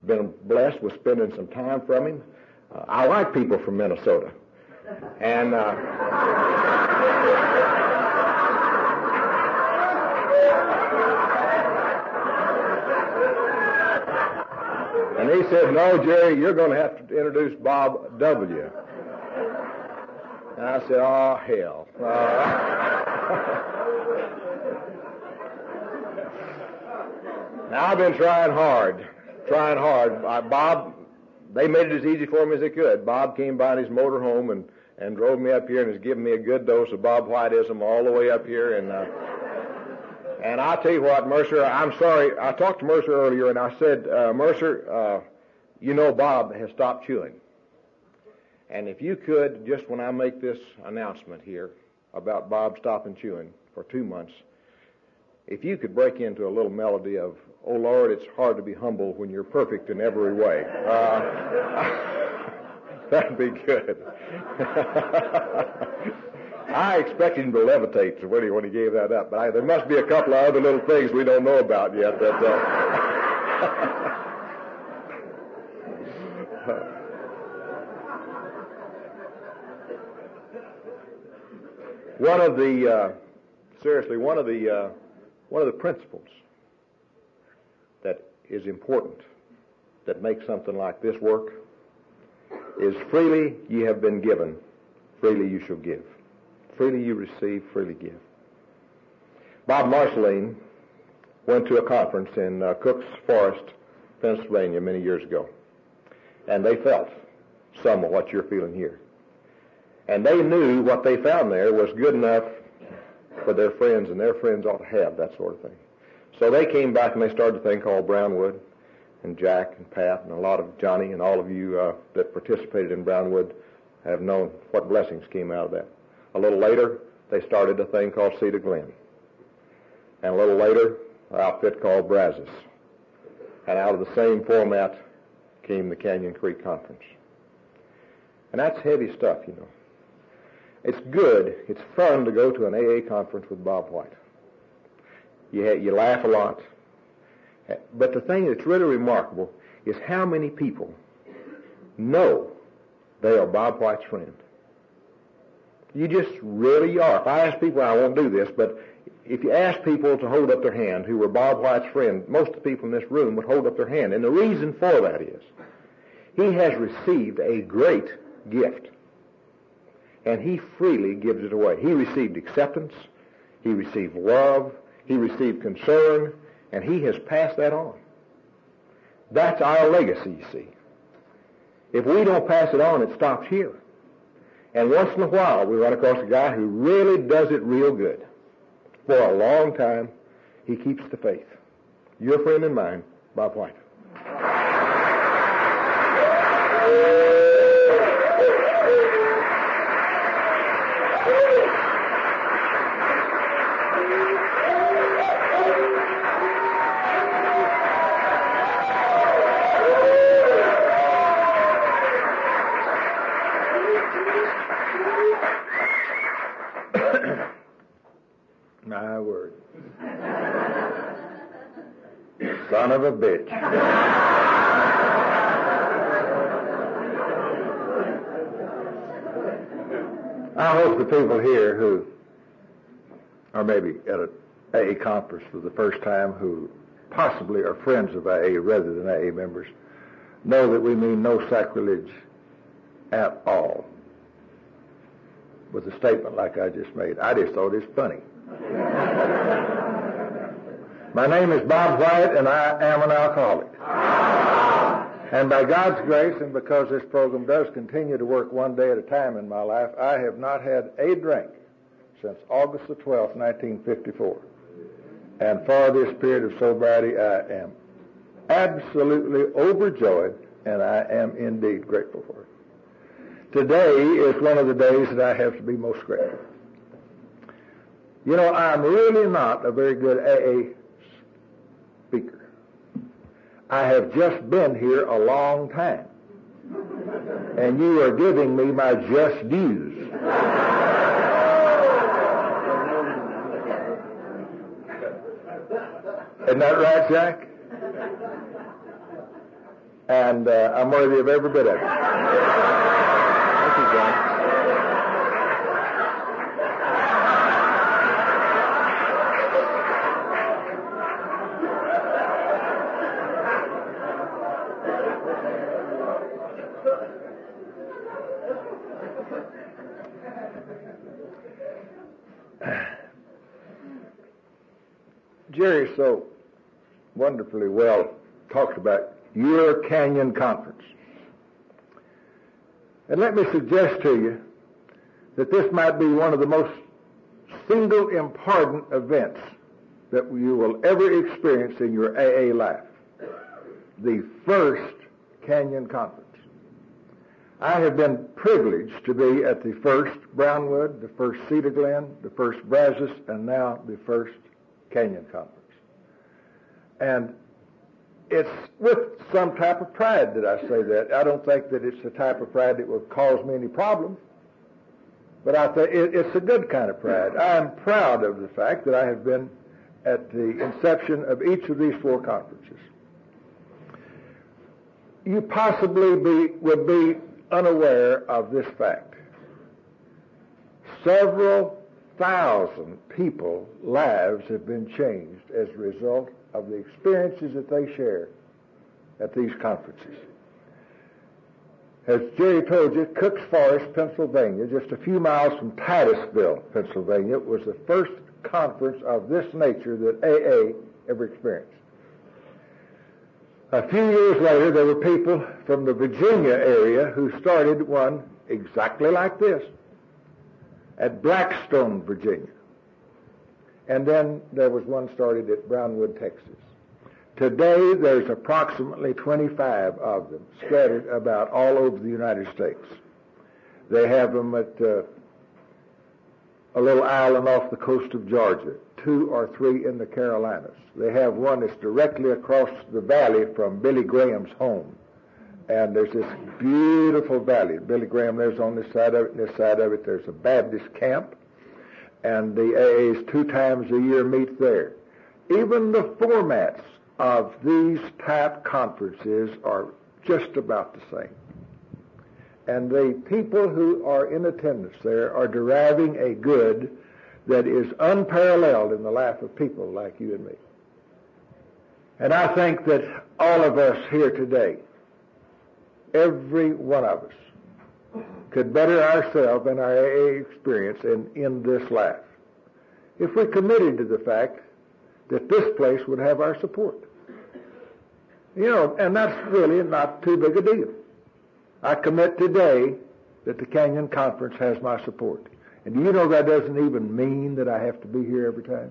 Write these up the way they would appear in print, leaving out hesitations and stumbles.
been blessed with spending some time from him. I like people from Minnesota. And and he said, "No, Jerry, you're going to have to introduce Bob W." And I said, "Oh, hell." Now, I've been trying hard. Bob, they made it as easy for me as they could. Bob came by in his motor home and drove me up here and has given me a good dose of Bob Whiteism all the way up here. And I'll tell you what, Mercer, I'm sorry. I talked to Mercer earlier, and I said, Mercer, you know Bob has stopped chewing. And if you could, just when I make this announcement here about Bob stopping chewing for 2 months, if you could break into a little melody of, "Oh, Lord, it's hard to be humble when you're perfect in every way." That'd be good. I expected him to levitate when he gave that up, but there must be a couple of other little things we don't know about yet. One of the principles that is important that makes something like this work is freely ye have been given, freely you shall give. Freely you receive, freely give. Bob Marceline went to a conference in Cook's Forest, Pennsylvania, many years ago, and they felt some of what you're feeling here. And they knew what they found there was good enough for their friends, and their friends ought to have that sort of thing. So they came back and they started a thing called Brownwood, and Jack and Pat and a lot of Johnny and all of you that participated in Brownwood have known what blessings came out of that. A little later, they started a thing called Cedar Glen. And a little later, an outfit called Brazos. And out of the same format came the Canyon Creek Conference. And that's heavy stuff, you know. It's good. It's fun to go to an AA conference with Bob White. You laugh a lot. But the thing that's really remarkable is how many people know they are Bob White's friend. You just really are. If I ask people, I won't do this, but if you ask people to hold up their hand who were Bob White's friend, most of the people in this room would hold up their hand. And the reason for that is he has received a great gift. And he freely gives it away. He received acceptance. He received love. He received concern. And he has passed that on. That's our legacy, you see. If we don't pass it on, it stops here. And once in a while, we run across a guy who really does it real good. For a long time, he keeps the faith. Your friend and mine, Bob White. My word. Son of a bitch. I hope the people here who are maybe at an AA conference for the first time, who possibly are friends of AA rather than AA members, know that we mean no sacrilege at all with a statement like I just made. I just thought it's funny. My name is Bob White, and I am an alcoholic. And by God's grace, and because this program does continue to work one day at a time in my life, I have not had a drink since August the 12th, 1954. And for this period of sobriety, I am absolutely overjoyed, and I am indeed grateful for it. Today is one of the days that I have to be most grateful. You know, I'm really not a very good AA speaker. I have just been here a long time, and you are giving me my just dues. Isn't that right, Jack? and I'm worthy of every bit of it. Thank you, John. Jerry so wonderfully well talked about your Canyon Conference. And let me suggest to you that this might be one of the most single important events that you will ever experience in your AA life. The first Canyon Conference. I have been privileged to be at the first Brownwood, the first Cedar Glen, the first Brazos, and now the first Canyon Conference. And it's with some type of pride that I say that. I don't think that it's the type of pride that will cause me any problems, but I think it's a good kind of pride. I am proud of the fact that I have been at the inception of each of these four conferences. You possibly would be unaware of this fact. Several thousand people's lives have been changed as a result of the experiences that they share at these conferences. As Jerry told you, Cook's Forest, Pennsylvania, just a few miles from Titusville, Pennsylvania, was the first conference of this nature that AA ever experienced. A few years later, there were people from the Virginia area who started one exactly like this at Blackstone, Virginia. And then there was one started at Brownwood, Texas. Today, there's approximately 25 of them scattered about all over the United States. They have them at a little island off the coast of Georgia, 2 or 3 in the Carolinas. They have one that's directly across the valley from Billy Graham's home. And there's this beautiful valley. Billy Graham lives on this side of it, and this side of it there's a Baptist camp. And the AAs 2 times a year meet there. Even the formats of these type conferences are just about the same. And the people who are in attendance there are deriving a good that is unparalleled in the life of people like you and me. And I think that all of us here today, every one of us, could better ourselves in our AA experience and in this life if we committed to the fact that this place would have our support. You know, and that's really not too big a deal. I commit today that the Canyon Conference has my support. And do you know that doesn't even mean that I have to be here every time?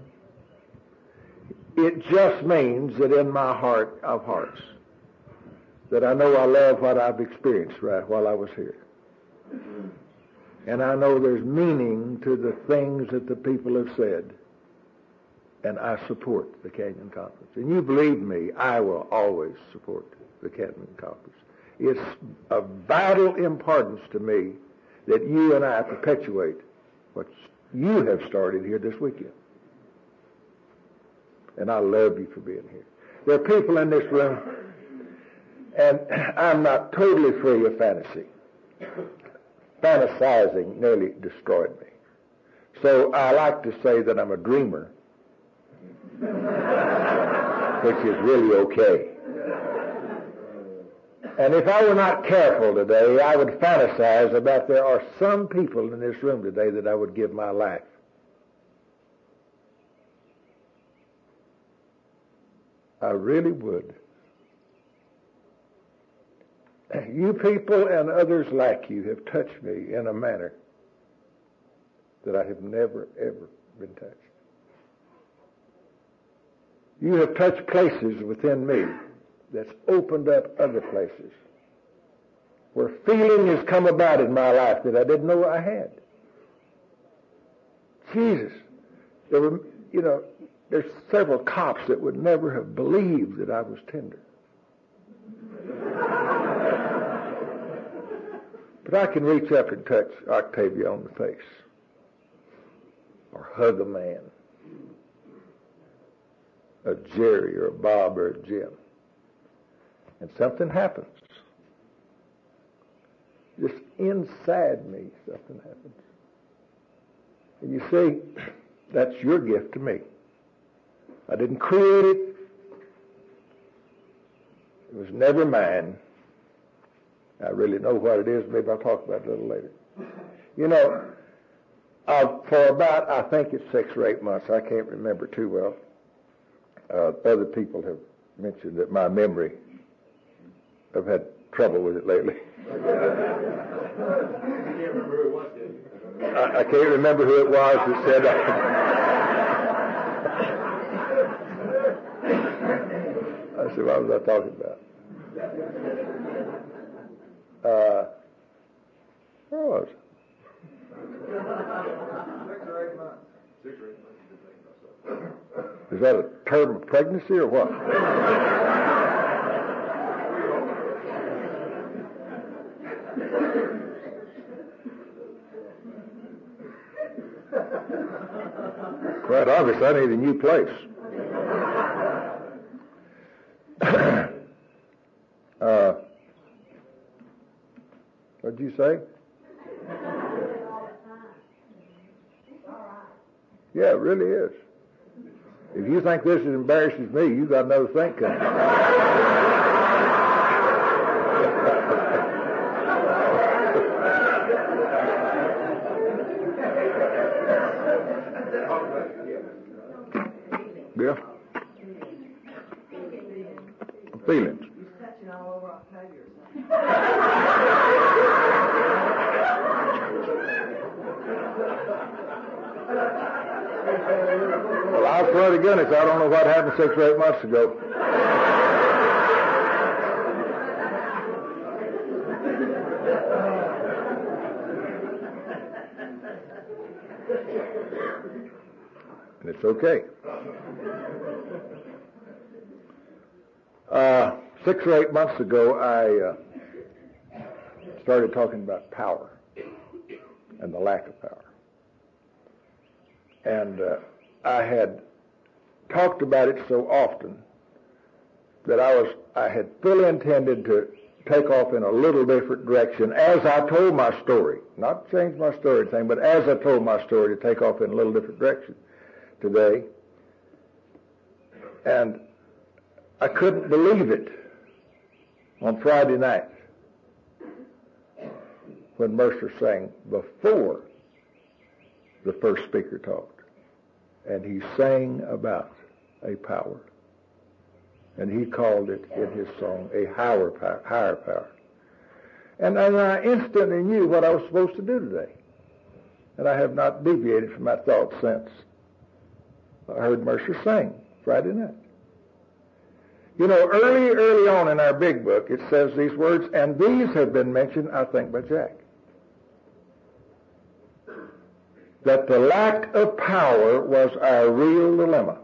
It just means that in my heart of hearts, that I know I love what I've experienced right while I was here. And I know there's meaning to the things that the people have said. And I support the Canyon Conference. And you believe me, I will always support the Canyon Conference. It's of vital importance to me that you and I perpetuate what you have started here this weekend. And I love you for being here. There are people in this room, and I'm not totally free of fantasy. Fantasizing nearly destroyed me. So I like to say that I'm a dreamer, which is really okay. And if I were not careful today, I would fantasize about there are some people in this room today that I would give my life. I really would. You people and others like you have touched me in a manner that I have never, ever been touched. You have touched places within me that's opened up other places where feeling has come about in my life that I didn't know I had. Jesus, there were, there's several cops that would never have believed that I was tender. But I can reach up and touch Octavia on the face or hug a man, a Jerry or a Bob or a Jim. And something happens. Just inside me, something happens. And you see, that's your gift to me. I didn't create it. It was never mine. I really know what it is. Maybe I'll talk about it a little later. You know, for about, I think it's 6 or 8 months, I can't remember too well. Other people have mentioned that my memory, I've had trouble with it lately. I can't remember who it was that said that. I said, what was I talking about? Where was it? 6 or 8 months. 6 or 8 months. Is that a term of pregnancy or what? Quite obvious, I need a new place. What'd you say? Yeah, it really is. If you think this embarrasses me, you got another thing coming. Yeah. Feelings. He's touching all over Octavia or something. Well, I swear to goodness, I don't know what happened 6 or 8 months ago. And it's okay. 6 or 8 months ago, I started talking about power and the lack of power. And I had talked about it so often that I had fully intended to take off in a little different direction as I told my story. Not change my story thing, but as I told my story, to take off in a little different direction today. And I couldn't believe it on Friday night when Mercer sang before the first speaker talked. And he sang about a power. And he called it in his song a higher power. And I instantly knew what I was supposed to do today. And I have not deviated from my thoughts since I heard Mercer sing Friday night. You know, early on in our big book, it says these words, and these have been mentioned, I think, by Jack. That the lack of power was our real dilemma.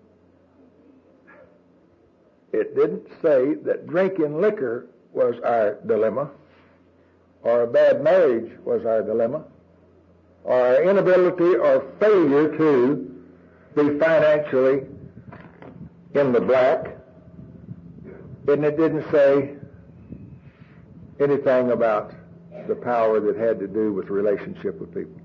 It didn't say that drinking liquor was our dilemma, or a bad marriage was our dilemma, or our inability or failure to be financially in the black. And it didn't say anything about the power that had to do with relationship with people.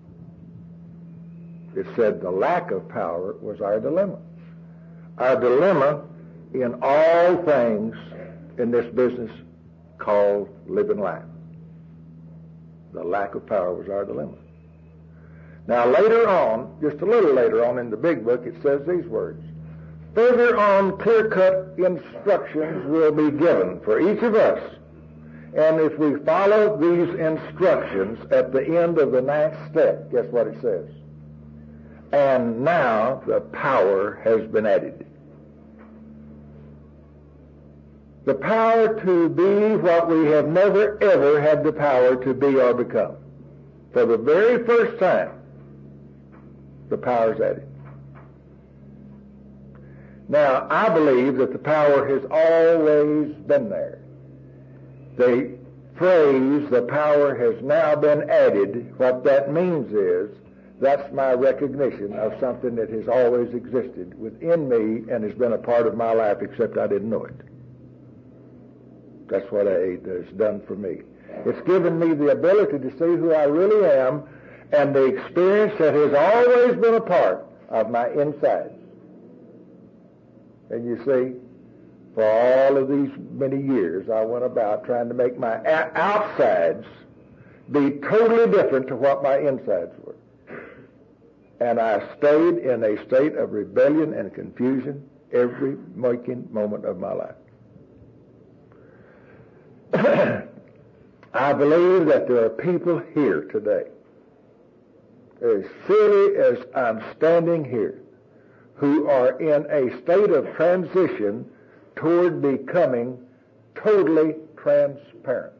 It said the lack of power was our dilemma. Our dilemma in all things in this business called living life. The lack of power was our dilemma. Now later on, just a little later on in the big book, it says these words. Further on, clear-cut instructions will be given for each of us. And if we follow these instructions at the end of the 9th step, guess what it says? And now the power has been added. The power to be what we have never ever had the power to be or become. For the very first time, the power is added. Now, I believe that the power has always been there. The phrase, the power has now been added, what that means is, that's my recognition of something that has always existed within me and has been a part of my life, except I didn't know it. That's what AIDS has done for me. It's given me the ability to see who I really am and the experience that has always been a part of my insides. And you see, for all of these many years, I went about trying to make my outsides be totally different to what my insides were. And I stayed in a state of rebellion and confusion every waking moment of my life. I believe that there are people here today, as surely as I'm standing here, who are in a state of transition toward becoming totally transparent.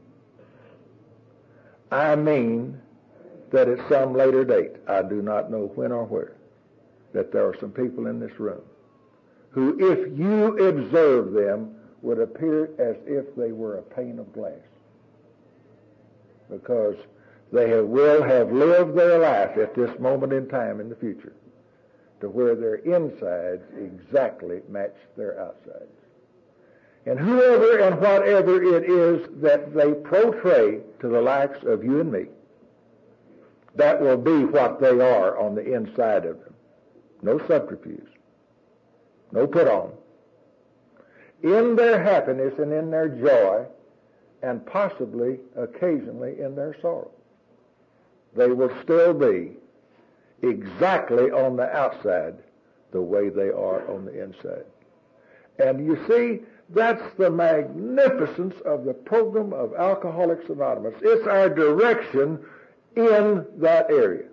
I mean that at some later date, I do not know when or where, that there are some people in this room who, if you observe them, would appear as if they were a pane of glass, because they will have lived their life at this moment in time in the future to where their insides exactly match their outsides. And whoever and whatever it is that they portray to the likes of you and me, that will be what they are on the inside of them. No subterfuge. No put on. In their happiness and in their joy, and possibly occasionally in their sorrow, they will still be exactly on the outside the way they are on the inside. And you see, that's the magnificence of the program of Alcoholics Anonymous. It's our direction in that area.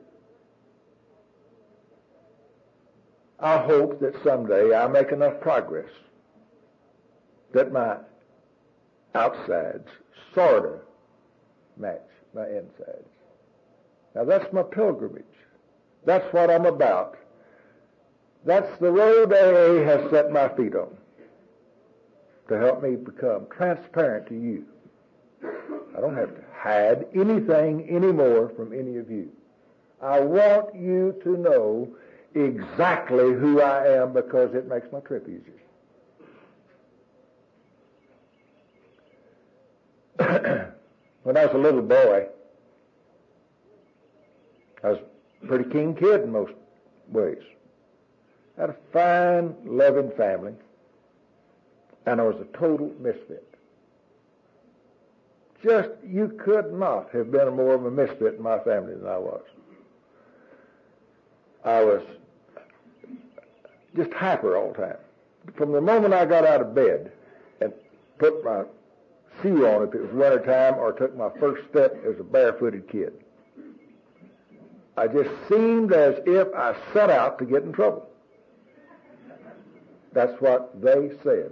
I hope that someday I make enough progress that my outsides sort of match my insides. Now that's my pilgrimage. That's what I'm about. That's the road AA has set my feet on, to help me become transparent to you. I don't have to hide anything anymore from any of you. I want you to know exactly who I am, because it makes my trip easier. When I was a little boy, I was a pretty keen kid in most ways. I had a fine, loving family, and I was a total misfit. Just, you could not have been more of a misfit in my family than I was. I was just hyper all the time. From the moment I got out of bed and put my shoe on if it was winter time, or took my first step as a barefooted kid, I just seemed as if I set out to get in trouble. That's what they said.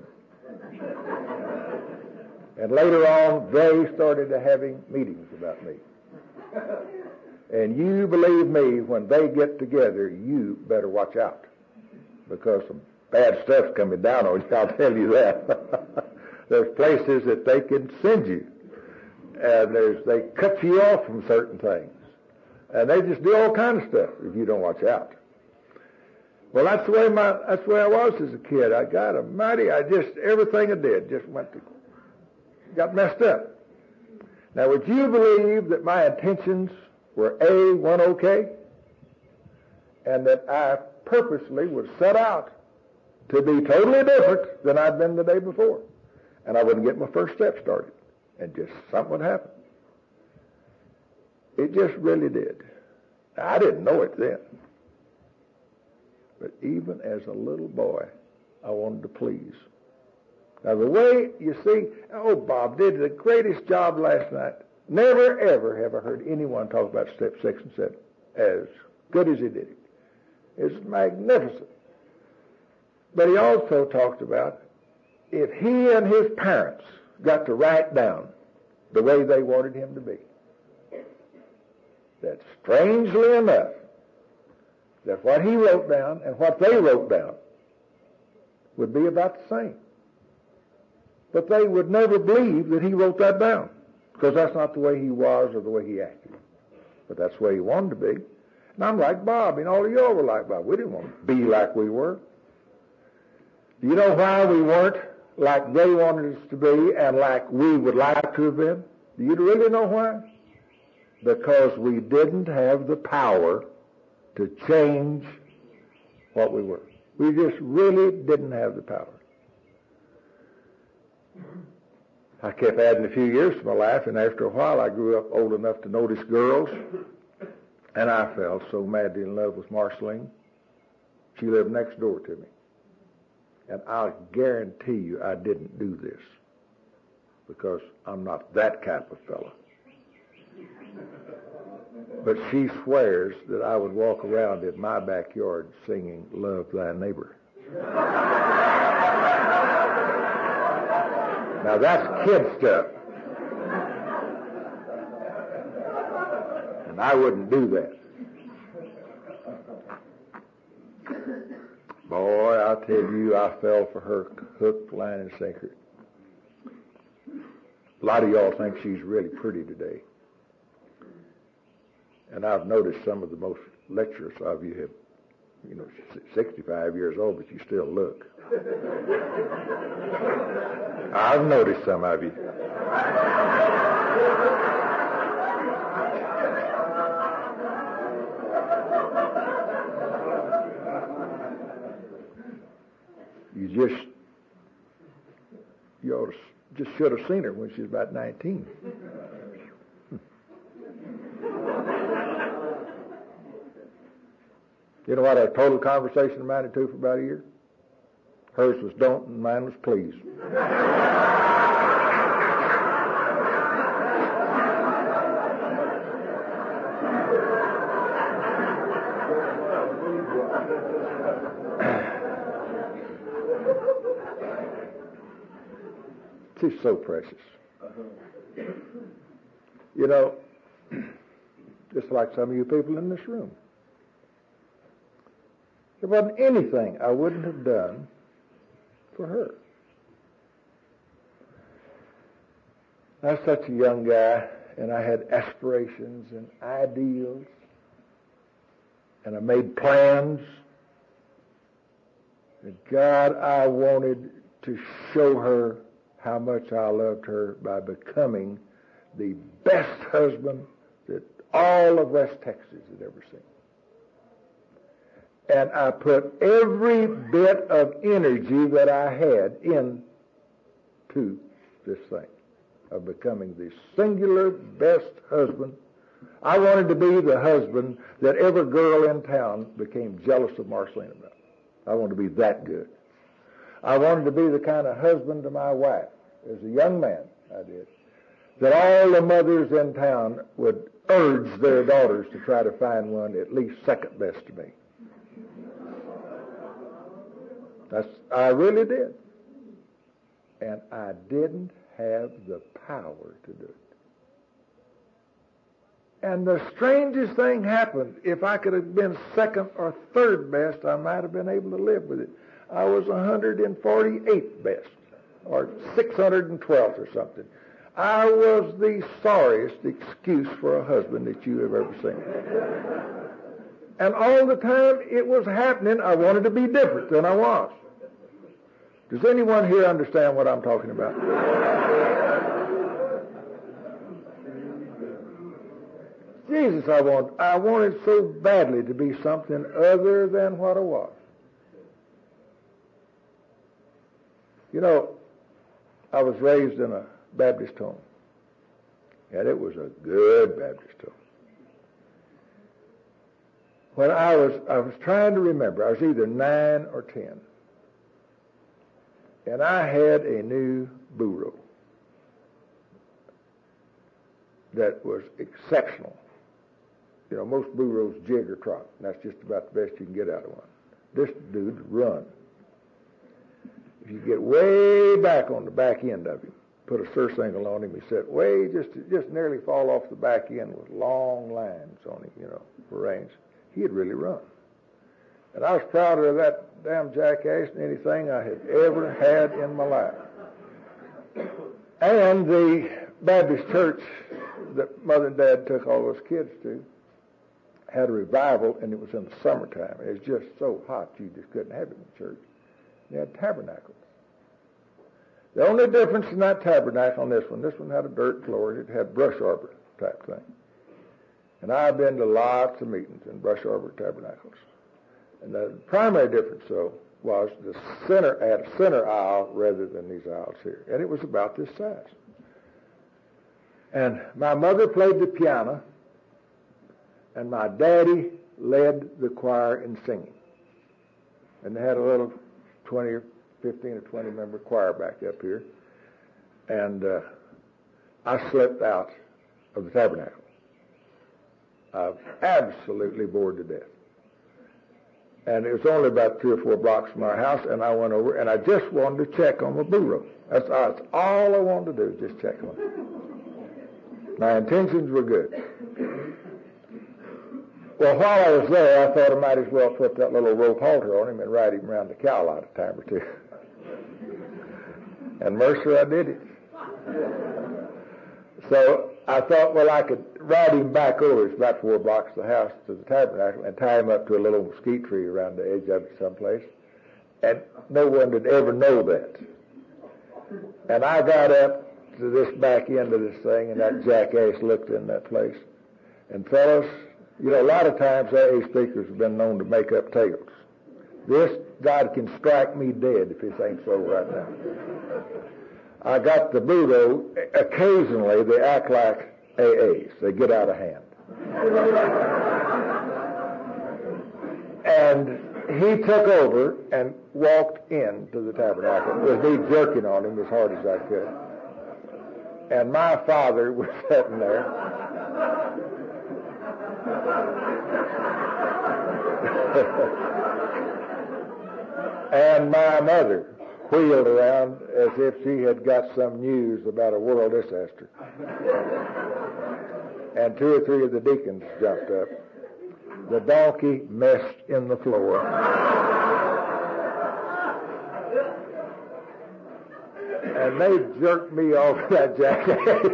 And later on, they started having meetings about me. And you believe me, when they get together, you better watch out, because some bad stuff's coming down on you, I'll tell you that. There's places that they can send you, and they cut you off from certain things, and they just do all kinds of stuff if you don't watch out. Well, that's the way I was as a kid. I got a mighty, everything I did just got messed up. Now, would you believe that my intentions were one okay, and that I purposely would set out to be totally different than I'd been the day before, and I wouldn't get my first step started, and just something would happen. It just really did. I didn't know it then. But even as a little boy, I wanted to please. Now the way, you see, Bob did the greatest job last night. Never, ever have I heard anyone talk about step 6 and 7 as good as he did it. It's magnificent. But he also talked about if he and his parents got to write down the way they wanted him to be, that strangely enough, that what he wrote down and what they wrote down would be about the same. But they would never believe that he wrote that down, because that's not the way he was or the way he acted. But that's the way he wanted to be. And I'm like Bob, and all of y'all were like Bob. We didn't want to be like we were. Do you know why we weren't like they wanted us to be and like we would like to have been? Do you really know why? Because we didn't have the power to change what we were. We just really didn't have the power. I kept adding a few years to my life, and after a while I grew up old enough to notice girls, and I fell so madly in love with Marceline. She lived next door to me. And I'll guarantee you I didn't do this, because I'm not that kind of fellow. But she swears that I would walk around in my backyard singing "Love Thy Neighbor." Now that's kid stuff. And I wouldn't do that. Boy, I'll tell you, I fell for her hook, line, and sinker. A lot of y'all think she's really pretty today. And I've noticed some of the most lecturous of you have, 65 years old, but you still look. I've noticed some of you. You ought to just should have seen her when she was about 19. You know what our total conversation amounted to for about a year? Hers was don't and mine was please. She's so precious. You know, just like some of you people in this room. There wasn't anything I wouldn't have done for her. I was such a young guy, and I had aspirations and ideals, and I made plans. And God, I wanted to show her how much I loved her by becoming the best husband that all of West Texas had ever seen. And I put every bit of energy that I had into this thing of becoming the singular best husband. I wanted to be the husband that every girl in town became jealous of Marceline about. I wanted to be that good. I wanted to be the kind of husband to my wife, as a young man, I did, that all the mothers in town would urge their daughters to try to find one at least second best to me. I really did. And I didn't have the power to do it. And the strangest thing happened. If I could have been second or third best, I might have been able to live with it. I was 148th best, or 612th or something. I was the sorriest excuse for a husband that you have ever seen. And all the time it was happening, I wanted to be different than I was. Does anyone here understand what I'm talking about? Jesus, I wanted so badly to be something other than what I was. You know, I was raised in a Baptist home, and it was a good Baptist home. When I was trying to remember, I was either 9 or 10, and I had a new burro that was exceptional. You know, most burros jig or trot, and that's just about the best you can get out of one. This dude run. If you get way back on the back end of him, put a surcingle on him, he said, just nearly fall off the back end with long lines on him, for reins. He'd really run. And I was prouder of that damn jackass than anything I had ever had in my life. And the Baptist church that Mother and Dad took all those kids to had a revival, and it was in the summertime. It was just so hot you just couldn't have it in the church. They had tabernacles. The only difference in that tabernacle and this one had a dirt floor. It had brush arbor type thing. And I've been to lots of meetings in brush arbor tabernacles. And the primary difference, though, was the center had a center aisle rather than these aisles here. And it was about this size. And my mother played the piano, and my daddy led the choir in singing. And they had a little 15 or 20 member choir back up here. And I slipped out of the tabernacle. I was absolutely bored to death. And it was only about 3 or 4 blocks from our house, and I went over, and I just wanted to check on my bureau. That's all I wanted to do, just check on it. My intentions were good. Well, while I was there, I thought I might as well put that little rope halter on him and ride him around the cow lot a time or two. And mercy, I did it. So I thought, well, I could ride him back over. It's about 4 blocks to the house, to the tabernacle, and tie him up to a little mesquite tree around the edge of it someplace. And no one would ever know that. And I got up to this back end of this thing, and that jackass looked in that place. And fellas, you know, a lot of times AA speakers have been known to make up tales. This God can strike me dead if this ain't so right now. I got the bureau. Occasionally they act like AAs. They get out of hand. And he took over and walked into the tabernacle with me jerking on him as hard as I could. And my father was sitting there. And my mother wheeled around as if she had got some news about a world disaster. And 2 or 3 of the deacons jumped up. The donkey messed in the floor. And they jerked me off that jackass.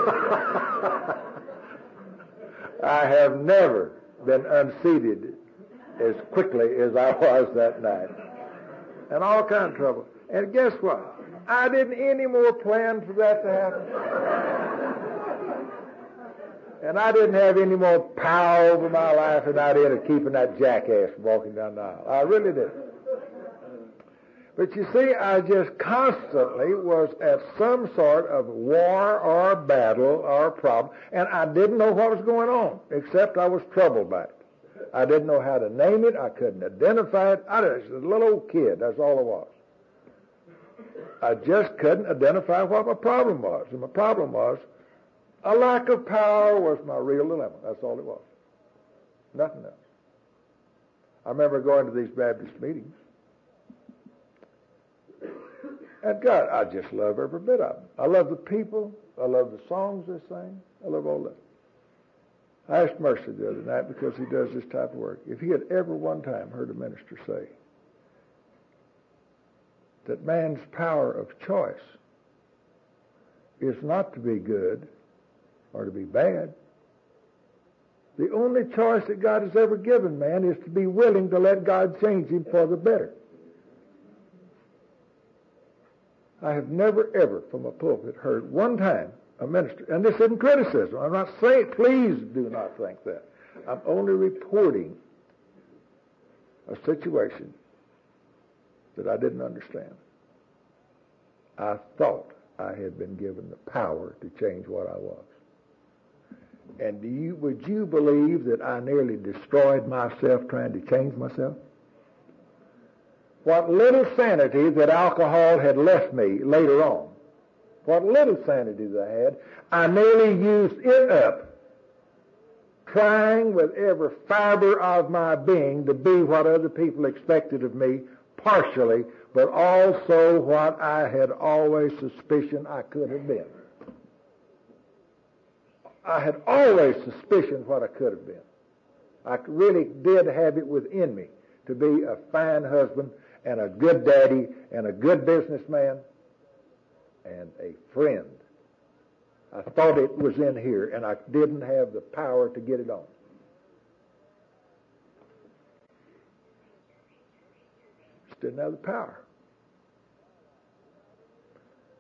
I have never been unseated as quickly as I was that night. And all kind of trouble. And guess what? I didn't any more plan for that to happen. And I didn't have any more power over my life than I did of keeping that jackass from walking down the aisle. I really did. But you see, I just constantly was at some sort of war or battle or problem, and I didn't know what was going on, except I was troubled by it. I didn't know how to name it. I couldn't identify it. I was a little old kid. That's all it was. I just couldn't identify what my problem was. And my problem was a lack of power was my real dilemma. That's all it was. Nothing else. I remember going to these Baptist meetings. And God, I just love every bit of them. I love the people. I love the songs they sing. I love all that. I asked Mercy the other night, because he does this type of work, if he had ever one time heard a minister say that man's power of choice is not to be good or to be bad. The only choice that God has ever given man is to be willing to let God change him for the better. I have never, ever from a pulpit heard one time a minister, and this isn't criticism. I'm not saying, please do not think that. I'm only reporting a situation that I didn't understand. I thought I had been given the power to change what I was. And would you believe that I nearly destroyed myself trying to change myself? What little sanity that alcohol had left me later on, what little sanity that I had, I nearly used it up trying with every fiber of my being to be what other people expected of me, partially, but also what I had always suspicioned I could have been. I had always suspicioned what I could have been. I really did have it within me to be a fine husband and a good daddy and a good businessman and a friend. I thought it was in here, and I didn't have the power to get it on. Just didn't have the power.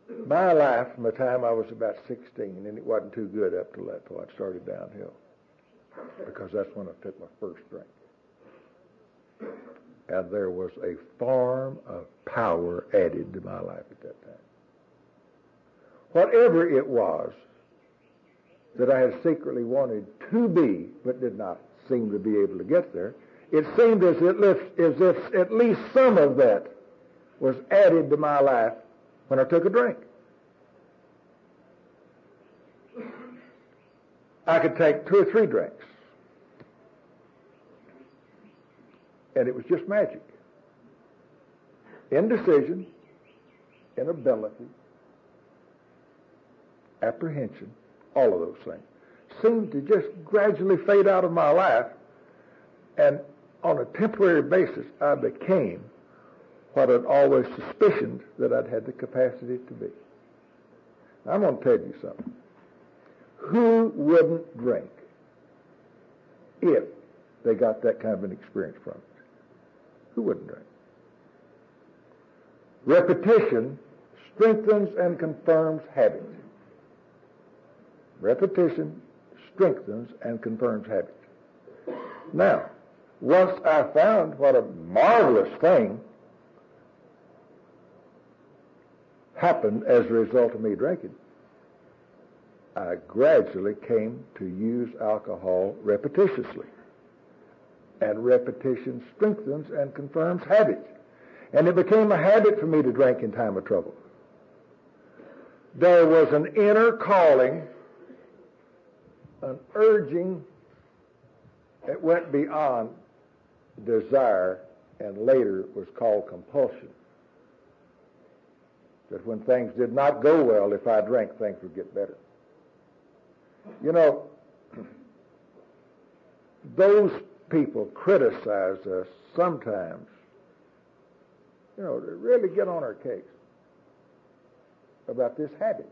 My life from the time I was about 16, and it wasn't too good up till that point, I started downhill. Because that's when I took my first drink. And there was a form of power added to my life at that time. Whatever it was that I had secretly wanted to be, but did not seem to be able to get there, it seemed as if at least some of that was added to my life when I took a drink. I could take 2 or 3 drinks, and it was just magic. Indecision, inability, apprehension, all of those things seemed to just gradually fade out of my life, and on a temporary basis I became what I'd always suspicioned that I'd had the capacity to be. I'm going to tell you something. Who wouldn't drink if they got that kind of an experience from it? Who wouldn't drink? Repetition strengthens and confirms habit. Repetition strengthens and confirms habit. Now, once I found what a marvelous thing happened as a result of me drinking, I gradually came to use alcohol repetitiously. And repetition strengthens and confirms habit. And it became a habit for me to drink in time of trouble. There was an inner calling, an urging that went beyond desire and later was called compulsion. That when things did not go well, if I drank, things would get better. You know, those people criticize us sometimes, you know, to really get on our case about this habit.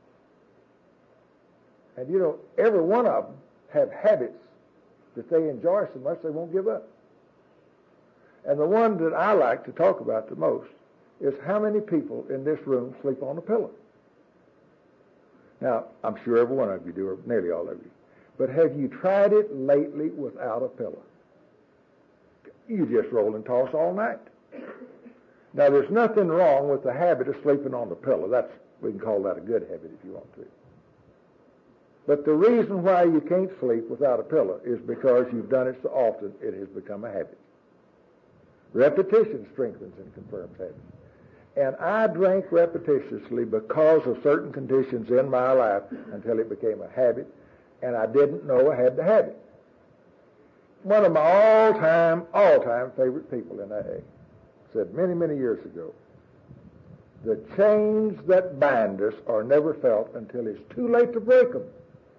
And, you know, every one of them have habits that they enjoy so much they won't give up. And the one that I like to talk about the most is how many people in this room sleep on a pillow. Now, I'm sure every one of you do, or nearly all of you. But have you tried it lately without a pillow? You just roll and toss all night. Now, there's nothing wrong with the habit of sleeping on the pillow. We can call that a good habit if you want to. But the reason why you can't sleep without a pillow is because you've done it so often it has become a habit. Repetition strengthens and confirms habit. And I drank repetitiously because of certain conditions in my life until it became a habit, and I didn't know I had the habit. One of my all-time favorite people in AA said many, many years ago, the chains that bind us are never felt until it's too late to break them.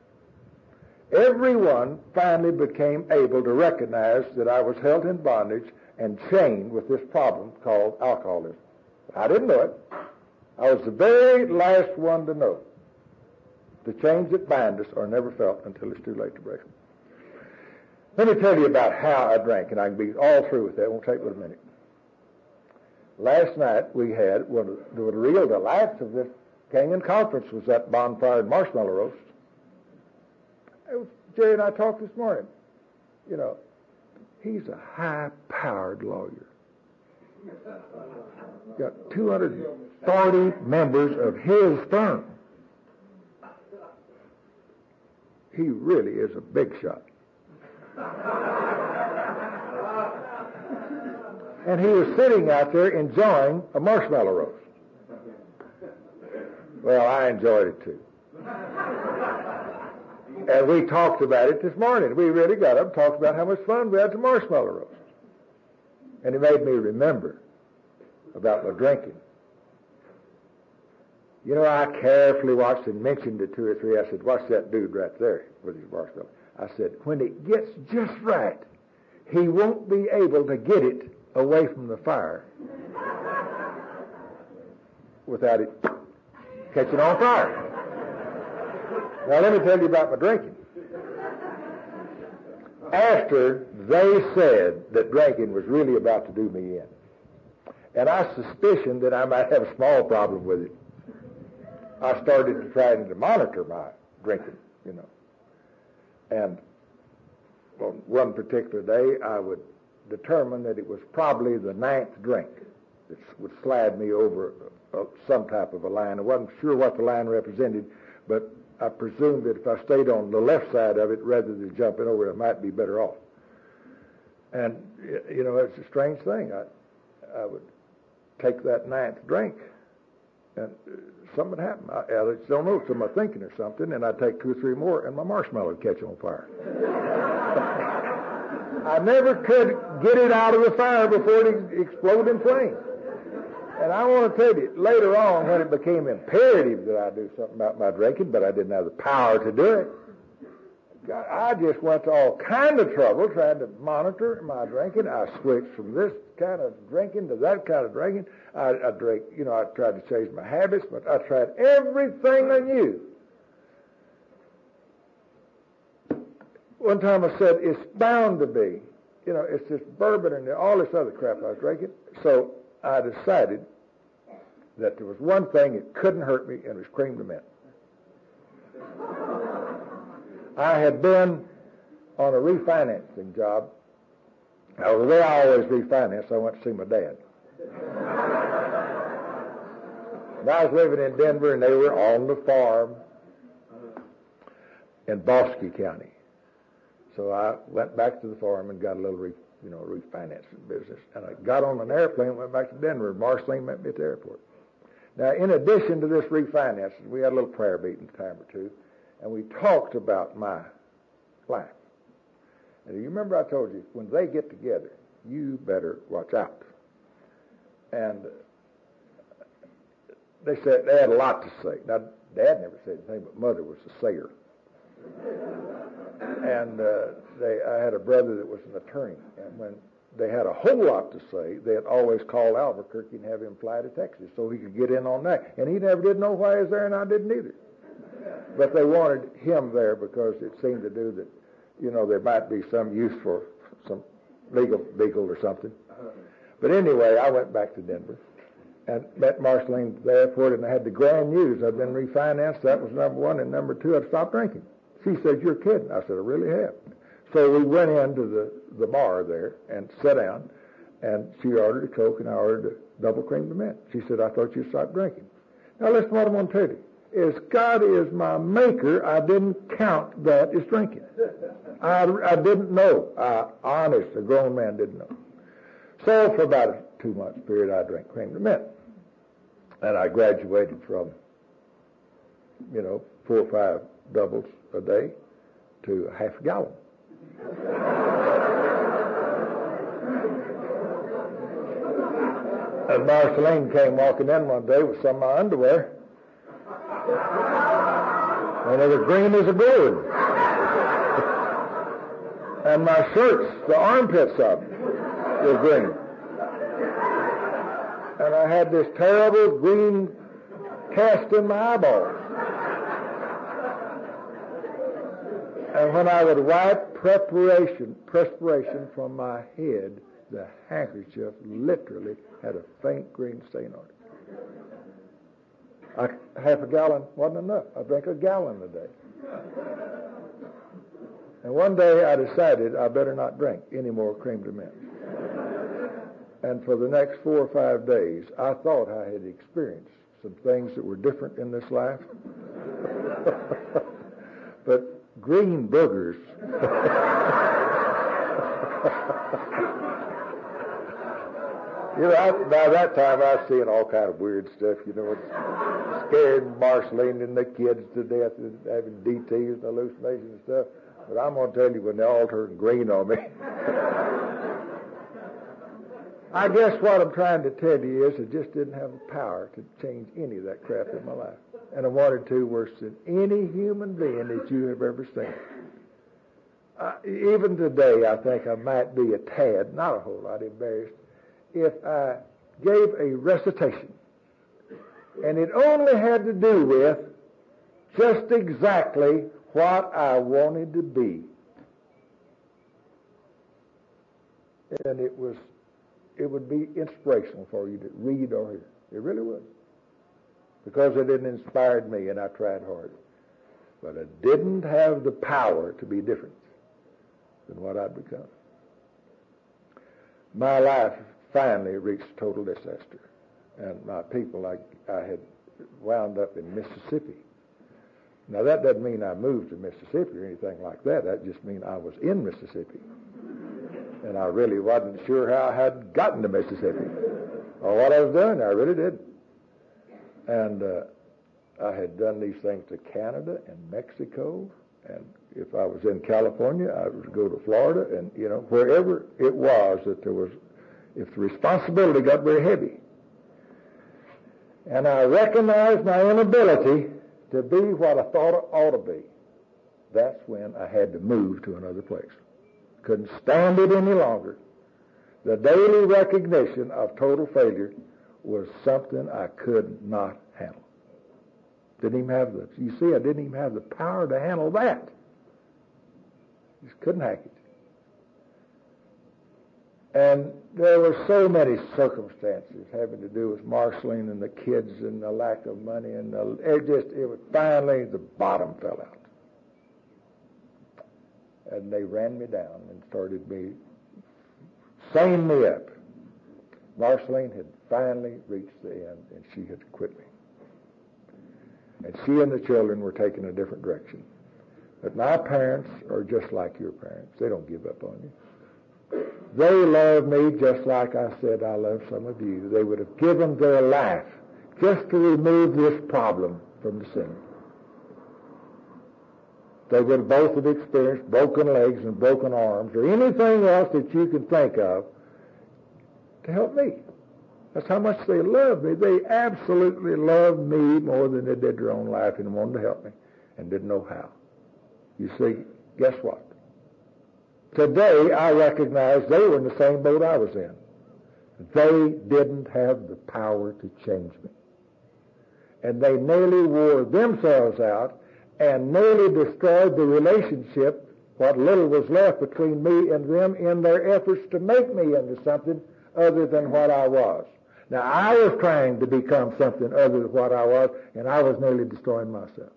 Everyone finally became able to recognize that I was held in bondage and chained with this problem called alcoholism. I didn't know it. I was the very last one to know. The chains that bind us are never felt until it's too late to break them. Let me tell you about how I drank, and I can be all through with that. It won't take but a minute. Last night we had one of the real delights of this Canaan conference was that bonfire and marshmallow roast. Jerry and I talked this morning. You know, he's a high-powered lawyer. Got 240 members of his firm. He really is a big shot. And he was sitting out there enjoying a marshmallow roast. Well, I enjoyed it too. And we talked about it this morning. We really got up and talked about how much fun we had to marshmallow roast. And it made me remember about my drinking. You know, I carefully watched and mentioned it 2 or 3. I said, watch that dude right there with his marshmallow. I said, when it gets just right, he won't be able to get it away from the fire without it catching on fire. Now, let me tell you about my drinking. After they said that drinking was really about to do me in, and I suspicioned that I might have a small problem with it, I started to try to monitor my drinking, And on one particular day, I would determine that it was probably the 9th drink that would slide me over some type of a line. I wasn't sure what the line represented, but I presumed that if I stayed on the left side of it rather than jumping over it, I might be better off. And, it's a strange thing. I would take that 9th drink, and something would happen. I just don't know, some of my thinking or something, and I'd take 2 or 3 more, and my marshmallow would catch on fire. I never could get it out of the fire before it exploded in flames. And I want to tell you, later on, when it became imperative that I do something about my drinking, but I didn't have the power to do it, God, I just went to all kind of trouble trying to monitor my drinking. I switched from this kind of drinking to that kind of drinking. I drank, I tried to change my habits, but I tried everything I knew. One time I said, it's bound to be, it's this bourbon and all this other crap I was drinking. So I decided that there was one thing that couldn't hurt me, and it was cream de mint. I had been on a refinancing job. Now, the way I always refinance, I went to see my dad. And I was living in Denver, and they were on the farm in Bosque County. So I went back to the farm and got a little refinancing business. And I got on an airplane and went back to Denver. Marceline met me at the airport. Now, in addition to this refinancing, we had a little prayer meeting a time or two, and we talked about my life. And you remember I told you, when they get together, you better watch out. And they had a lot to say. Now, Dad never said anything, but Mother was a sayer. And I had a brother that was an attorney, and when they had a whole lot to say, they'd always call Albuquerque and have him fly to Texas so he could get in on that. And he never did know why he was there, and I didn't either. But they wanted him there because it seemed to do that, there might be some use for some legal or something. But anyway, I went back to Denver and met Marceline at the airport, and I had the grand news. I'd been refinanced. That was number one. And number two, I'd stopped drinking. She said, "You're kidding." I said, "I really have." So we went into the bar there and sat down, and she ordered a Coke, and I ordered a double cream de mint. She said, "I thought you'd stop drinking." Now, listen to what I'm going to tell you. As God is my maker, I didn't count that as drinking. I didn't know. Honest, a grown man didn't know. So for about a 2-month period, I drank cream de mint. And I graduated from, 4 or 5 doubles a day to half a gallon. And Marceline came walking in one day with some of my underwear, and they were green as a gourd. And my shirts, the armpits of them, were green. And I had this terrible green cast in my eyeballs. And when I would wipe perspiration from my head, the handkerchief literally had a faint green stain on it. Half a gallon wasn't enough. I drank a gallon a day. And one day I decided I better not drink any more cream de mint. And for the next 4 or 5 days, I thought I had experienced some things that were different in this life. But green boogers. By that time I was seeing all kind of weird stuff, it's scared Marceline and the kids to death and having DTs and hallucinations and stuff. But I'm going to tell you, when they all turned green on me, I guess what I'm trying to tell you is I just didn't have the power to change any of that crap in my life. And I wanted to worse than any human being that you have ever seen. Even today, I think I might be a tad, not a whole lot, embarrassed if I gave a recitation, and it only had to do with just exactly what I wanted to be. And it would be inspirational for you to read or hear. It really would. because it had inspired me, and I tried hard. But I didn't have the power to be different than what I'd become. My life finally reached total disaster, and my people, I had wound up in Mississippi. Now, that doesn't mean I moved to Mississippi or anything like that. That just means I was in Mississippi. And I really wasn't sure how I had gotten to Mississippi or what I was doing. I really didn't. And I had done these things to Canada and Mexico. And if I was in California, I would go to Florida. And, wherever it was that there was, if the responsibility got very heavy. And I recognized my inability to be what I thought I ought to be. That's when I had to move to another place. Couldn't stand it any longer. The daily recognition of total failure was something I could not handle. Didn't even have I didn't even have the power to handle that. Just couldn't hack it. And there were so many circumstances having to do with marshaling and the kids and the lack of money, and finally the bottom fell out. And they ran me down and started seining me up. Marceline had finally reached the end, and she had quit me. And she and the children were taking a different direction. But my parents are just like your parents. They don't give up on you. They love me just like I said I love some of you. They would have given their life just to remove this problem from the center. They would both have experienced broken legs and broken arms or anything else that you can think of to help me. That's how much they love me. They absolutely love me more than they did their own life and wanted to help me and didn't know how. You see, guess what? Today, I recognize they were in the same boat I was in. They didn't have the power to change me. And they nearly wore themselves out and nearly destroyed the relationship, what little was left between me and them, in their efforts to make me into something other than what I was. Now, I was trying to become something other than what I was, and I was nearly destroying myself.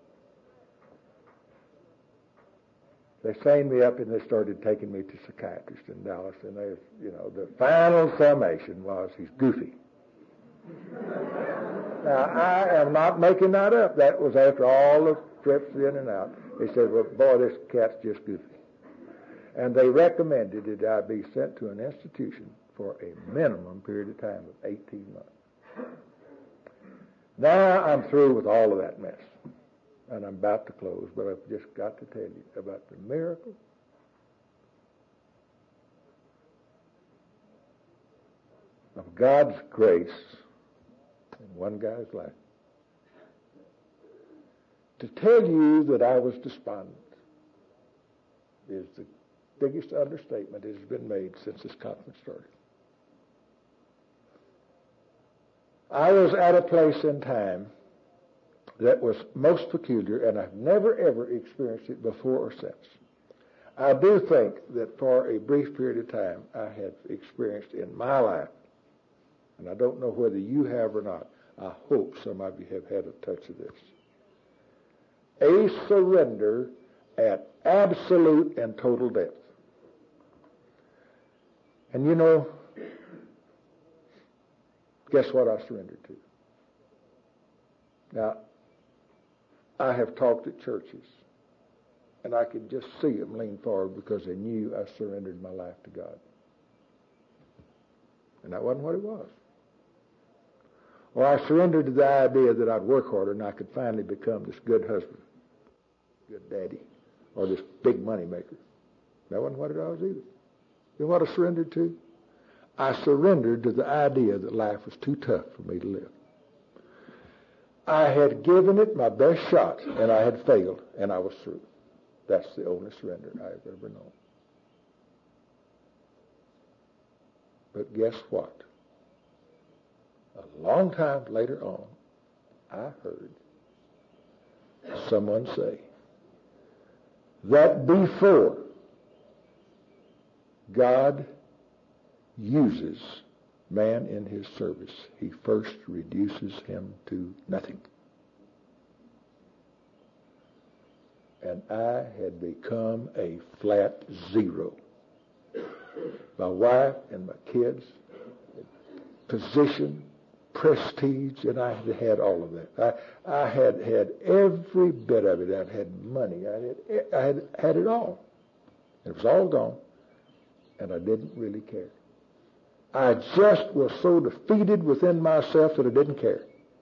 They signed me up and they started taking me to psychiatrists in Dallas, and the final summation was, he's goofy. Now, I am not making that up. That was after all the trips in and out. They said, well, boy, this cat's just goofy. And they recommended that I be sent to an institution for a minimum period of time of 18 months. Now I'm through with all of that mess. And I'm about to close, but I've just got to tell you about the miracle of God's grace in one guy's life. To tell you that I was despondent is the biggest understatement that has been made since this conference started. I was at a place in time that was most peculiar, and I've never, ever experienced it before or since. I do think that for a brief period of time I have experienced in my life, and I don't know whether you have or not, I hope some of you have had a touch of this, a surrender at absolute and total depth. And guess what I surrendered to? Now, I have talked at churches, and I could just see them lean forward because they knew I surrendered my life to God. And that wasn't what it was. Or I surrendered to the idea that I'd work harder and I could finally become this good husband, good daddy, or this big money maker. That wasn't what it was either. You know what I surrendered to? I surrendered to the idea that life was too tough for me to live. I had given it my best shot, and I had failed, and I was through. That's the only surrender I've ever known. But guess what? A long time later on, I heard someone say that before God uses man in his service, he first reduces him to nothing. And I had become a flat zero. My wife and my kids, position, prestige, and I had all of that. I had every bit of it. I had money. I had it all. It was all gone, and I didn't really care. I just was so defeated within myself that I didn't care.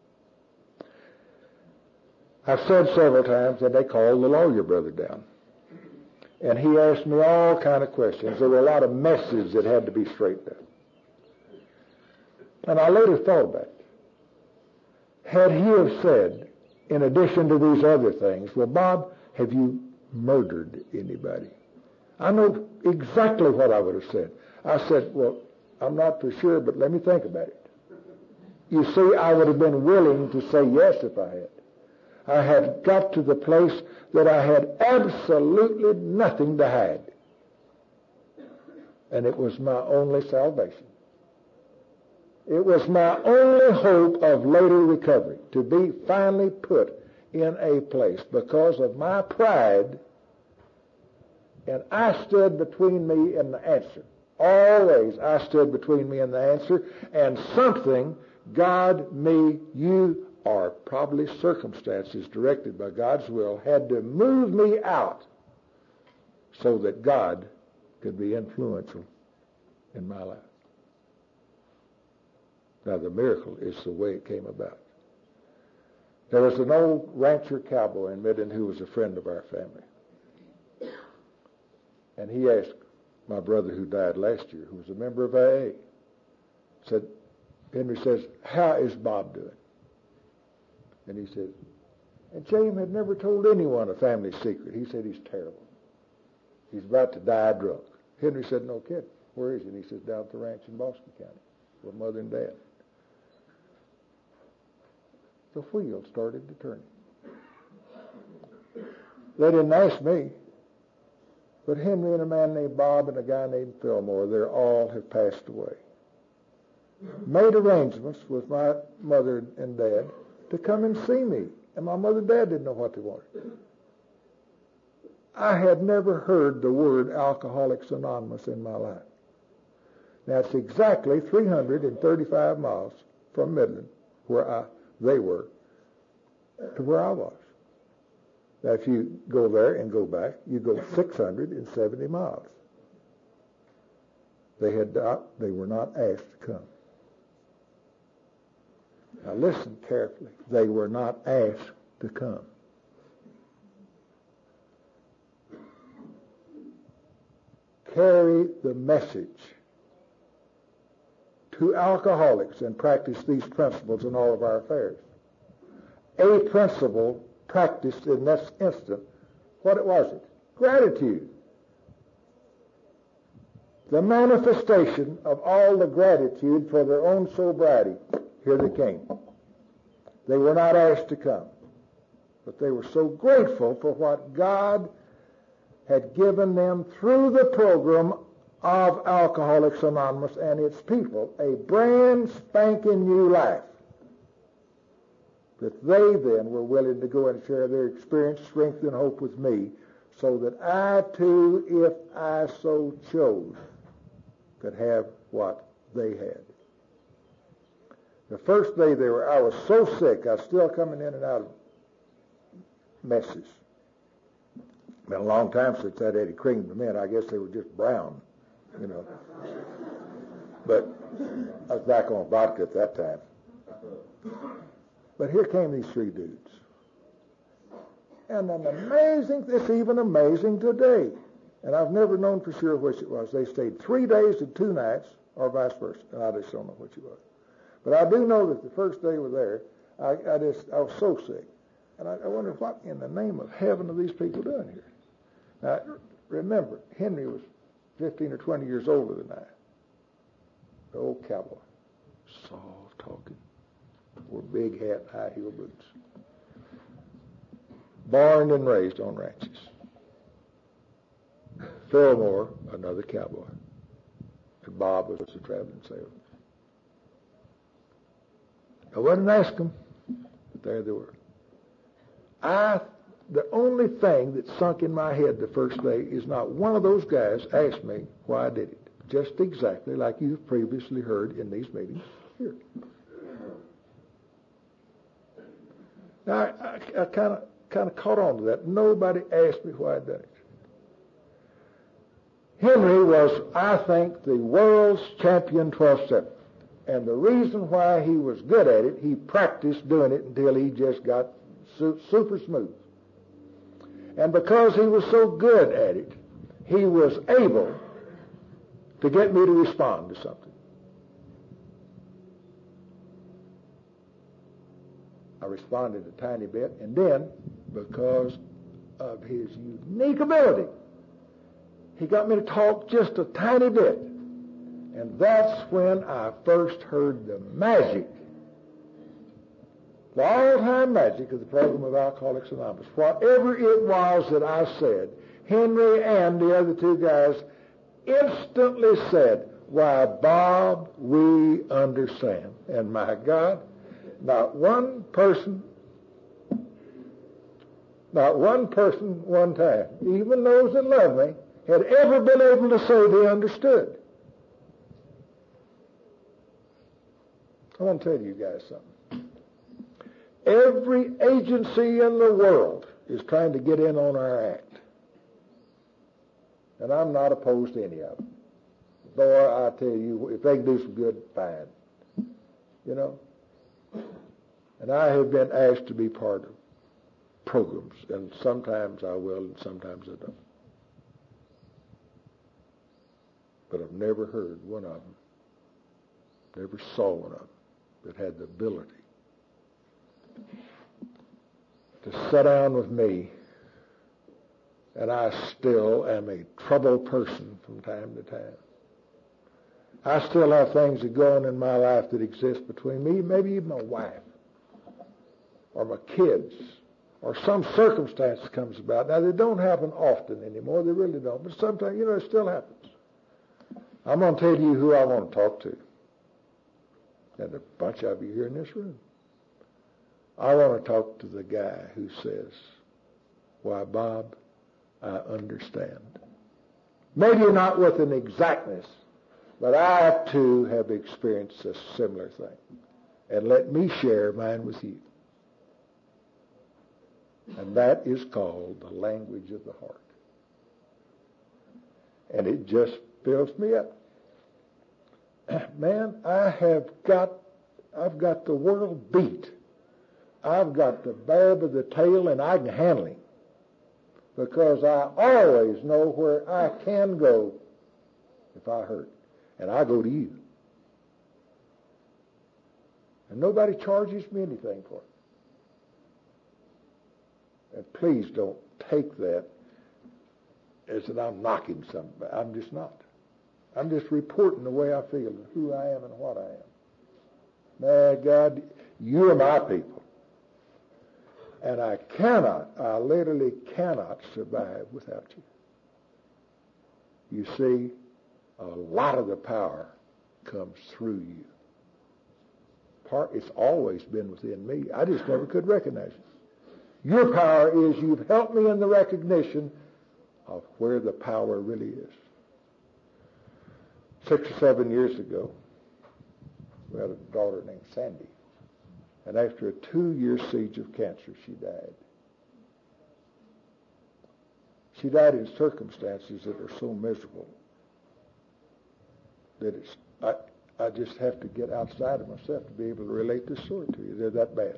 I've said several times that they called the lawyer brother down. And he asked me all kind of questions. There were a lot of messes that had to be straightened out. And I later thought about it. Had he have said, in addition to these other things, well, Bob, have you murdered anybody? I know exactly what I would have said. I said, well, I'm not for sure, but let me think about it. You see, I would have been willing to say yes if I had. I had got to the place that I had absolutely nothing to hide. And it was my only salvation. It was my only hope of later recovery, to be finally put in a place because of my pride. And I stood between me and the answer. Always I stood between me and the answer, and something, God, me, you, or probably circumstances directed by God's will, had to move me out so that God could be influential in my life. Now, the miracle is the way it came about. There was an old rancher cowboy in Midland who was a friend of our family. And he asked my brother who died last year, who was a member of AA, said, Henry says, how is Bob doing? And he said, and James had never told anyone a family secret. He said, he's terrible. He's about to die drunk. Henry said, no kidding. Where is he? And he says, down at the ranch in Boston County with Mother and Dad. The wheel started to turn. They didn't ask me, but Henry and a man named Bob and a guy named Fillmore, they all have passed away. Made arrangements with my mother and dad to come and see me. And my mother and dad didn't know what they wanted. I had never heard the word Alcoholics Anonymous in my life. Now, it's exactly 335 miles from Midland, where they were, to where I was. Now, if you go there and go back, you go 670 miles. They were not asked to come. Now listen carefully. They were not asked to come. Carry the message to alcoholics and practice these principles in all of our affairs. A principle practiced in this instant, what was it? Gratitude. The manifestation of all the gratitude for their own sobriety. Here they came. They were not asked to come, but they were so grateful for what God had given them through the program of Alcoholics Anonymous and its people, a brand spanking new life, that they then were willing to go and share their experience, strength, and hope with me, so that I too, if I so chose, could have what they had. The first day I was so sick, I was still coming in and out of messes. It's been a long time since I'd had creamed them in. I guess they were just brown, you know. But I was back on vodka at that time. But here came these three dudes. And it's even amazing today. And I've never known for sure which it was. They stayed 3 days and 2 nights, or vice versa. And I just don't know which it was. But I do know that the first day we were there, I was so sick. And I wondered, what in the name of heaven are these people doing here? Now, remember, Henry was 15 or 20 years older than I. The old cowboy. Soft talking. Wore big hat, high heel boots. Born and raised on ranches. Fillmore, another cowboy. And Bob was a traveling salesman. I wasn't asking them, but there they were. The only thing that sunk in my head the first day is not one of those guys asked me why I did it. Just exactly like you've previously heard in these meetings here. Now, I kind of caught on to that. Nobody asked me why I'd done it. Henry was, I think, the world's champion 12-stepper. And the reason why he was good at it, he practiced doing it until he just got super smooth. And because he was so good at it, he was able to get me to respond to something. I responded a tiny bit, and then, because of his unique ability, he got me to talk just a tiny bit. And that's when I first heard the magic, the all-time magic of the program of Alcoholics Anonymous. Whatever it was that I said, Henry and the other two guys instantly said, "Why, Bob, we understand." And my God, not one person one time, even those that love me, had ever been able to say they understood. I want to tell you guys something. Every agency in the world is trying to get in on our act. And I'm not opposed to any of them. Boy, I tell you, if they can do some good, fine. You know? And I have been asked to be part of programs, and sometimes I will and sometimes I don't. But I've never heard one of them, never saw one of them that had the ability to sit down with me, and I still am a troubled person from time to time. I still have things that go on in my life that exist between me, maybe even my wife, or my kids, or some circumstance comes about. Now, they don't happen often anymore, they really don't, but sometimes, it still happens. I'm going to tell you who I want to talk to. And a bunch of you here in this room. I want to talk to the guy who says, "Why, Bob, I understand." Maybe not with an exactness, but I, too, have experienced a similar thing. And let me share mine with you. And that is called the language of the heart. And it just fills me up. Man, I've got the world beat. I've got the bear by the tail, and I can handle him. Because I always know where I can go if I hurt. And I go to you. And nobody charges me anything for it. And please don't take that as that I'm knocking somebody. I'm just not. I'm just reporting the way I feel and who I am and what I am. Man, God, you are my people. And I literally cannot survive without you. You see, a lot of the power comes through you. It's always been within me. I just never could recognize it. Your power is you've helped me in the recognition of where the power really is. 6 or 7 years ago, we had a daughter named Sandy. And after a 2-year siege of cancer, she died. She died in circumstances that are so miserable that I just have to get outside of myself to be able to relate this story to you. They're that bad.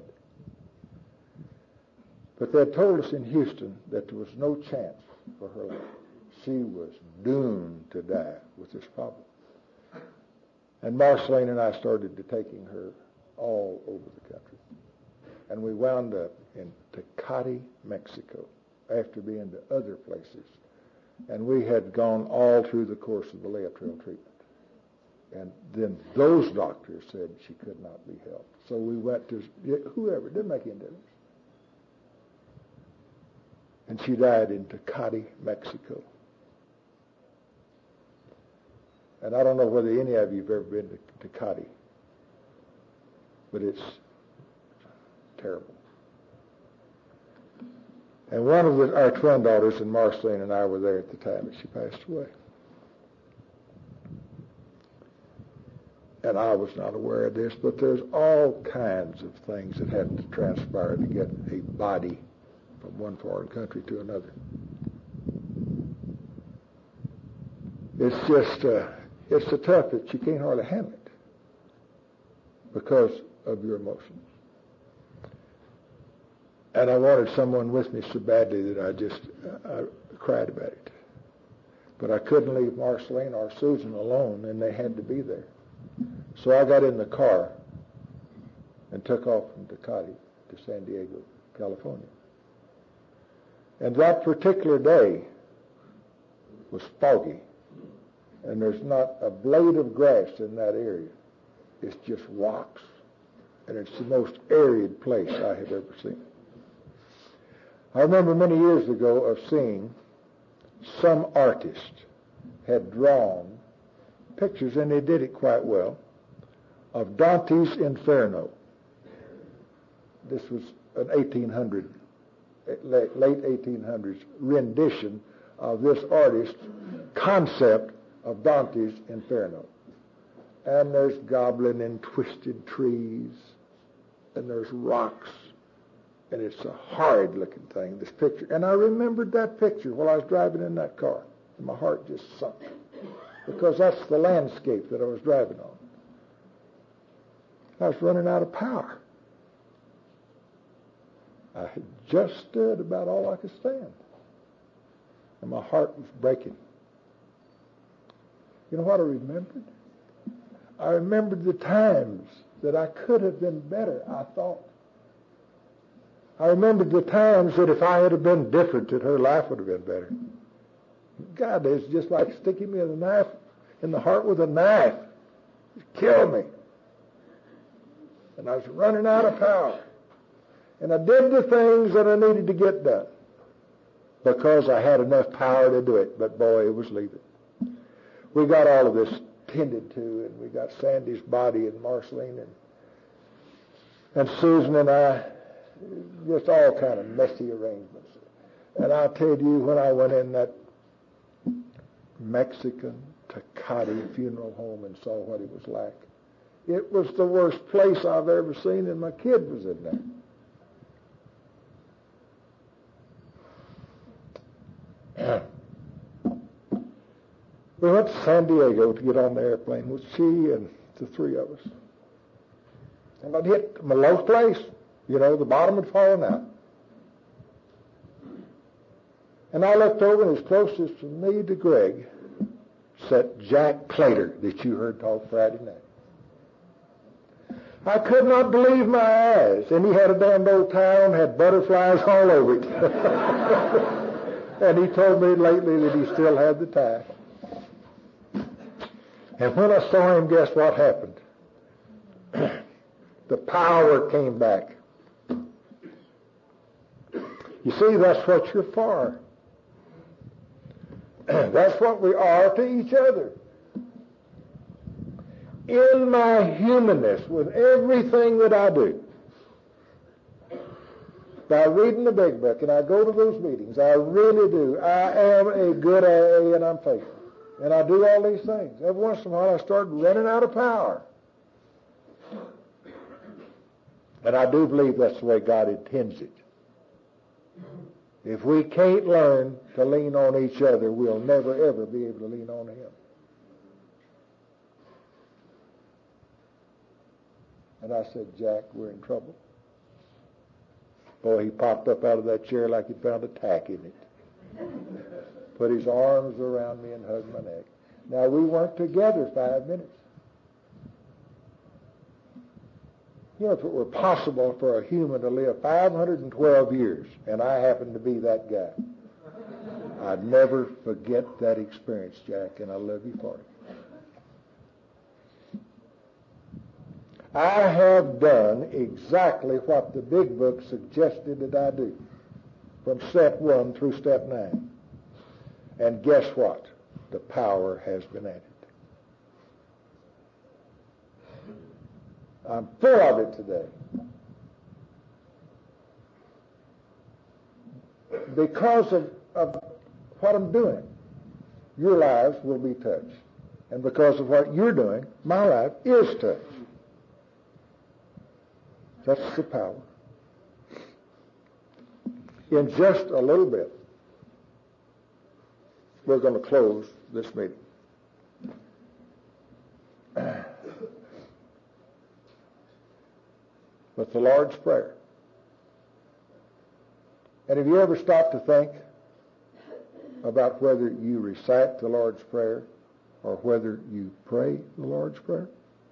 But they had told us in Houston that there was no chance for her life. She was doomed to die with this problem. And Marceline and I started to taking her all over the country. And we wound up in Tecate, Mexico, after being to other places. And we had gone all through the course of the layup trail treatment. And then those doctors said she could not be helped. So we went to whoever, it didn't make any difference. And she died in Tecate, Mexico. And I don't know whether any of you have ever been to Tecate, but it's terrible. And one of our twin daughters, and Marceline and I were there at the time that she passed away. And I was not aware of this, but there's all kinds of things that had to transpire to get a body from one foreign country to another. It's just, it's so tough that you can't hardly handle it because of your emotions. And I wanted someone with me so badly that I cried about it. But I couldn't leave Marceline or Susan alone, and they had to be there. So I got in the car and took off from Tecate to San Diego, California. And that particular day was foggy, and there's not a blade of grass in that area. It's just rocks, and it's the most arid place I have ever seen. I remember many years ago of seeing some artist had drawn pictures, and they did it quite well, of Dante's Inferno. This was an late 1800s rendition of this artist's concept of Dante's Inferno. And there's goblin and twisted trees, and there's rocks, and it's a horrid-looking thing, this picture. And I remembered that picture while I was driving in that car, and my heart just sunk, because that's the landscape that I was driving on. I was running out of power. I had just stood about all I could stand, and my heart was breaking. You know what I remembered? I remembered the times that I could have been better, I thought. I remembered the times that if I had been different, that her life would have been better. God, it's just like sticking me a knife in the heart with a knife. It killed me. And I was running out of power. And I did the things that I needed to get done because I had enough power to do it. But boy, it was leaving. We got all of this tended to, and we got Sandy's body and Marceline and Susan and I, just all kind of messy arrangements. And I'll tell you, when I went in that Mexican Tecate funeral home and saw what it was like, it was the worst place I've ever seen, and my kid was in there. We went to San Diego to get on the airplane with she and the three of us. And I'd hit my low place. You know, the bottom had fallen out. And I looked over, and as closest to me to Greg sat Jack Plater that you heard talk Friday night. I could not believe my eyes. And he had a damned old tie on, had butterflies all over it. And he told me lately that he still had the tie. And when I saw him, guess what happened? The power came back. You see, that's what you're for. That's what we are to each other. In my humanness, with everything that I do, by reading the big book, and I go to those meetings, I really do. I am a good AA, and I'm faithful. And I do all these things. Every once in a while, I start running out of power. And I do believe that's the way God intends it. If we can't learn to lean on each other, we'll never, ever be able to lean on Him. And I said, Jack, we're in trouble. Boy, he popped up out of that chair like he'd found a tack in it. Put his arms around me and hugged my neck. Now, we weren't together 5 minutes. You know, if it were possible for a human to live 512 years, and I happened to be that guy, I'd never forget that experience, Jack, and I love you for it. I have done exactly what the big book suggested that I do, from step 1 through step 9. And guess what? The power has been added. I'm full of it today. because of what I'm doing, your lives will be touched. And because of what you're doing, my life is touched. That's the power. In just a little bit, we're going to close this meeting. With the Lord's Prayer. And have you ever stopped to think about whether you recite the Lord's Prayer or whether you pray the Lord's Prayer?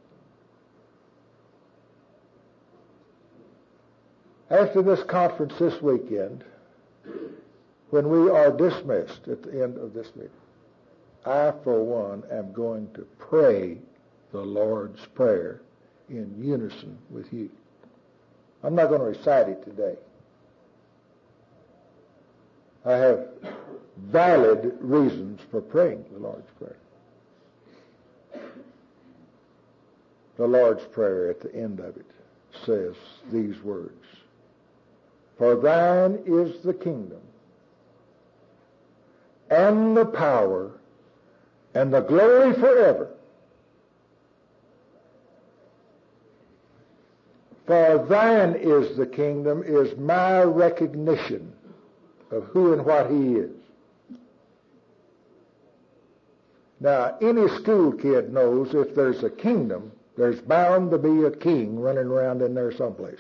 After this conference this weekend, when we are dismissed at the end of this meeting, I, for one, am going to pray the Lord's Prayer in unison with you. I'm not going to recite it today. I have valid reasons for praying the Lord's Prayer. The Lord's Prayer at the end of it says these words: "For thine is the kingdom, and the power, and the glory forever. For thine is the kingdom" is my recognition of who and what he is. Now, any school kid knows if there's a kingdom, there's bound to be a king running around in there someplace.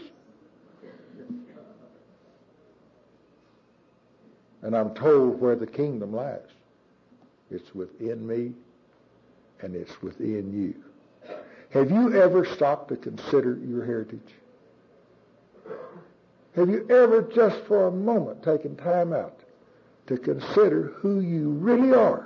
And I'm told where the kingdom lies. It's within me, and it's within you. Have you ever stopped to consider your heritage? Have you ever, just for a moment, taken time out to consider who you really are?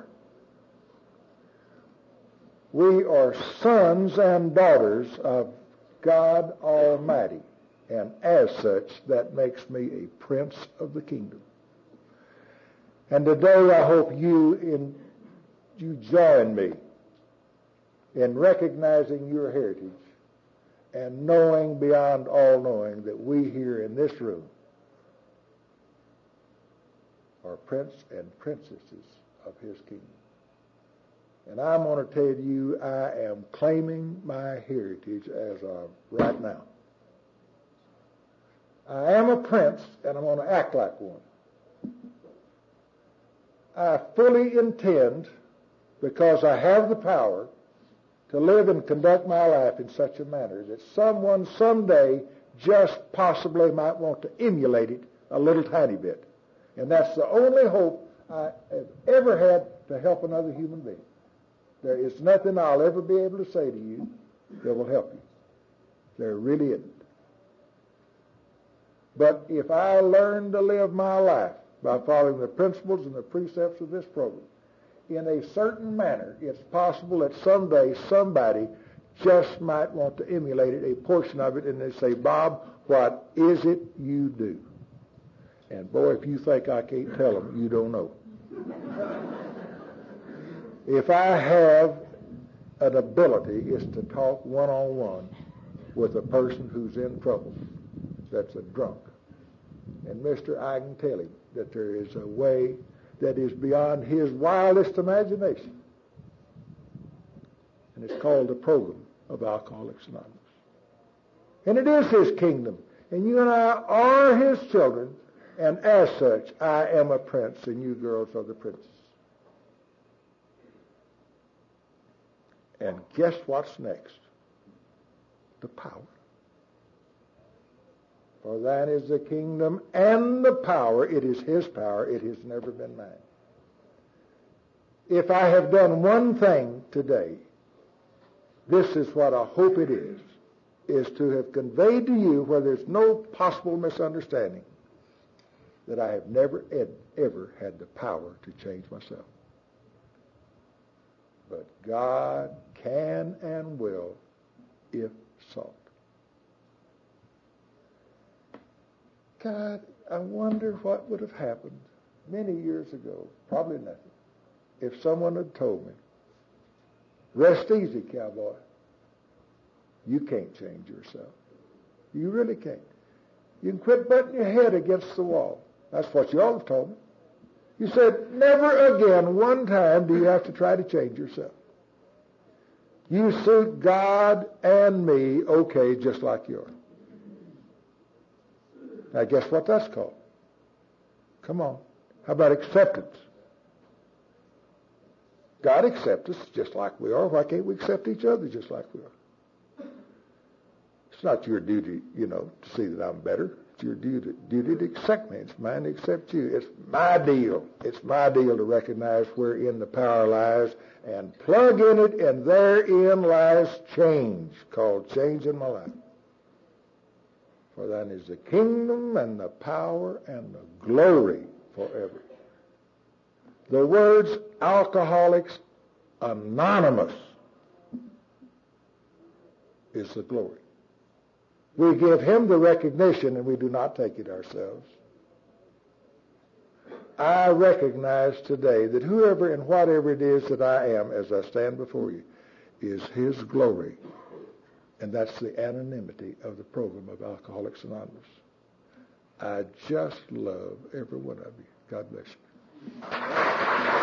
We are sons and daughters of God Almighty, and as such, that makes me a prince of the kingdom. And today I hope you join me in recognizing your heritage and knowing beyond all knowing that we here in this room are prince and princesses of his kingdom. And I'm going to tell you, I am claiming my heritage as of right now. I am a prince, and I'm going to act like one. I fully intend, because I have the power, to live and conduct my life in such a manner that someone someday just possibly might want to emulate it a little tiny bit. And that's the only hope I have ever had to help another human being. There is nothing I'll ever be able to say to you that will help you. There really isn't. But if I learn to live my life by following the principles and the precepts of this program in a certain manner, it's possible that someday somebody just might want to emulate it, a portion of it, and they say, "Bob, what is it you do?" And boy, if you think I can't tell them, you don't know. If I have an ability, it's to talk one-on-one with a person who's in trouble, that's a drunk. And mister, I can tell him that there is a way that is beyond his wildest imagination. And it's called the program of Alcoholics Anonymous. And it is his kingdom. And you and I are his children. And as such, I am a prince, and you girls are the princess. And guess what's next? The power. For thine is the kingdom and the power. It is his power. It has never been mine. If I have done one thing today, this is what I hope it is to have conveyed to you, where there's no possible misunderstanding, that I have never, ever had the power to change myself. But God can and will, if sought. God, I wonder what would have happened many years ago, probably nothing, if someone had told me, "Rest easy, cowboy. You can't change yourself. You really can't. You can quit butting your head against the wall. That's what you all have told me. You said, never again one time do you have to try to change yourself. You suit God and me okay just like you are. Now guess what that's called? Come on. How about acceptance? God accepts us just like we are. Why can't we accept each other just like we are? It's not your duty, to see that I'm better. It's your duty to accept me. It's mine to accept you. It's my deal. It's my deal to recognize wherein the power lies and plug in it, and therein lies change, called change in my life. For thine is the kingdom and the power and the glory forever. The words Alcoholics Anonymous is the glory. We give him the recognition and we do not take it ourselves. I recognize today that whoever and whatever it is that I am as I stand before you is his glory. And that's the anonymity of the program of Alcoholics Anonymous. I just love every one of you. God bless you.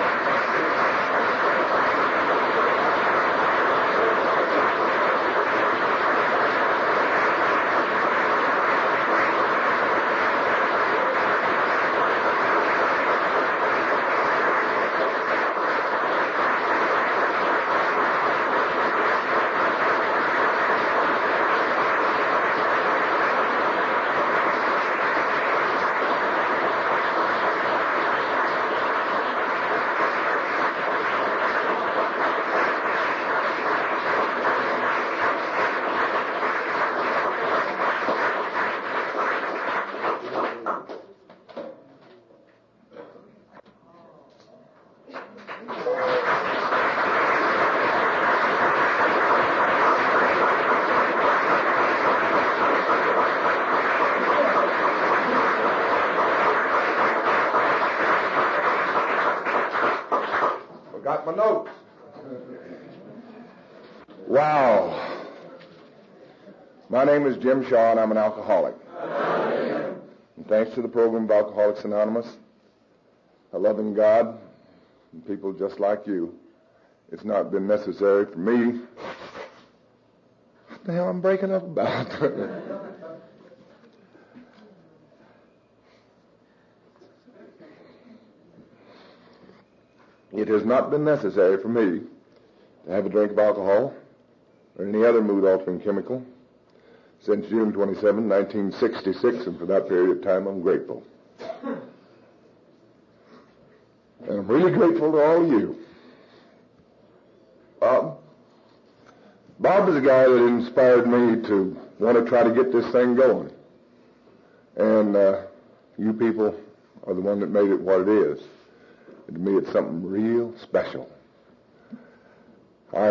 Got my notes. Wow. My name is Jim Shaw, and I'm an alcoholic. And thanks to the program of Alcoholics Anonymous, a loving God, and people just like you, it's not been necessary for me. What the hell I'm breaking up about? It has not been necessary for me to have a drink of alcohol or any other mood-altering chemical since June 27, 1966, and for that period of time I'm grateful. And I'm really grateful to all of you. Bob is a guy that inspired me to want to try to get this thing going. And you people are the one that made it what it is. And to me, it's something real special. I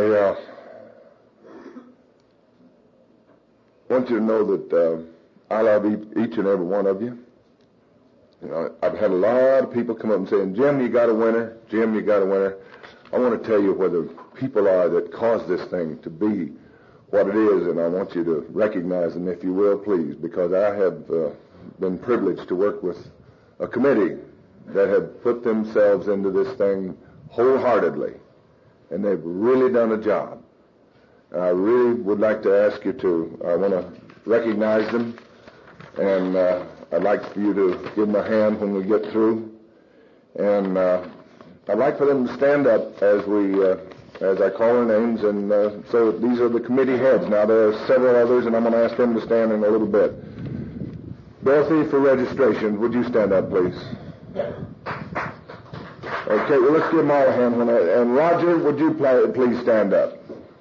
want you to know that I love each and every one of you. You know, I've had a lot of people come up and saying, Jim, you got a winner. Jim, you got a winner. I want to tell you where the people are that caused this thing to be what it is, and I want you to recognize them, if you will, please, because I have been privileged to work with a committee that have put themselves into this thing wholeheartedly, and they've really done a job. I really would like to ask you I want to recognize them, and I'd like for you to give them a hand when we get through. And I'd like for them to stand up as I call their names, and so these are the committee heads. Now there are several others, and I'm going to ask them to stand in a little bit. Dorothy, for registration, would you stand up, please? Okay, well, let's give them all a hand. And Roger, would you please stand up?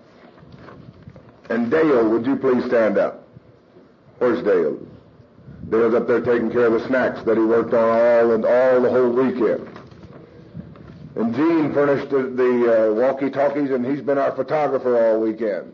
And Dale, would you please stand up? Where's Dale? Dale's up there taking care of the snacks that he worked on all the whole weekend. And Gene furnished the walkie-talkies, and he's been our photographer all weekend.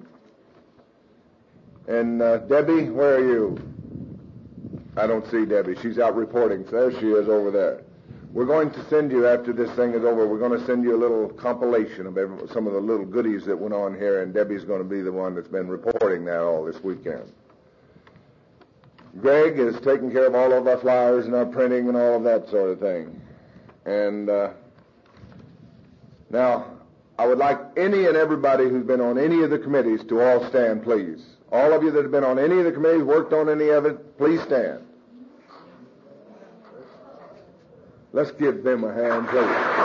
And Debbie, where are you? I don't see Debbie. She's out reporting. So there she is over there. We're going to send you, after this thing is over, we're going to send you a little compilation of some of the little goodies that went on here, and Debbie's going to be the one that's been reporting that all this weekend. Greg is taking care of all of our flyers and our printing and all of that sort of thing. And now, I would like any and everybody who's been on any of the committees to all stand, please. All of you that have been on any of the committees, worked on any of it, please stand. Let's give them a hand, please.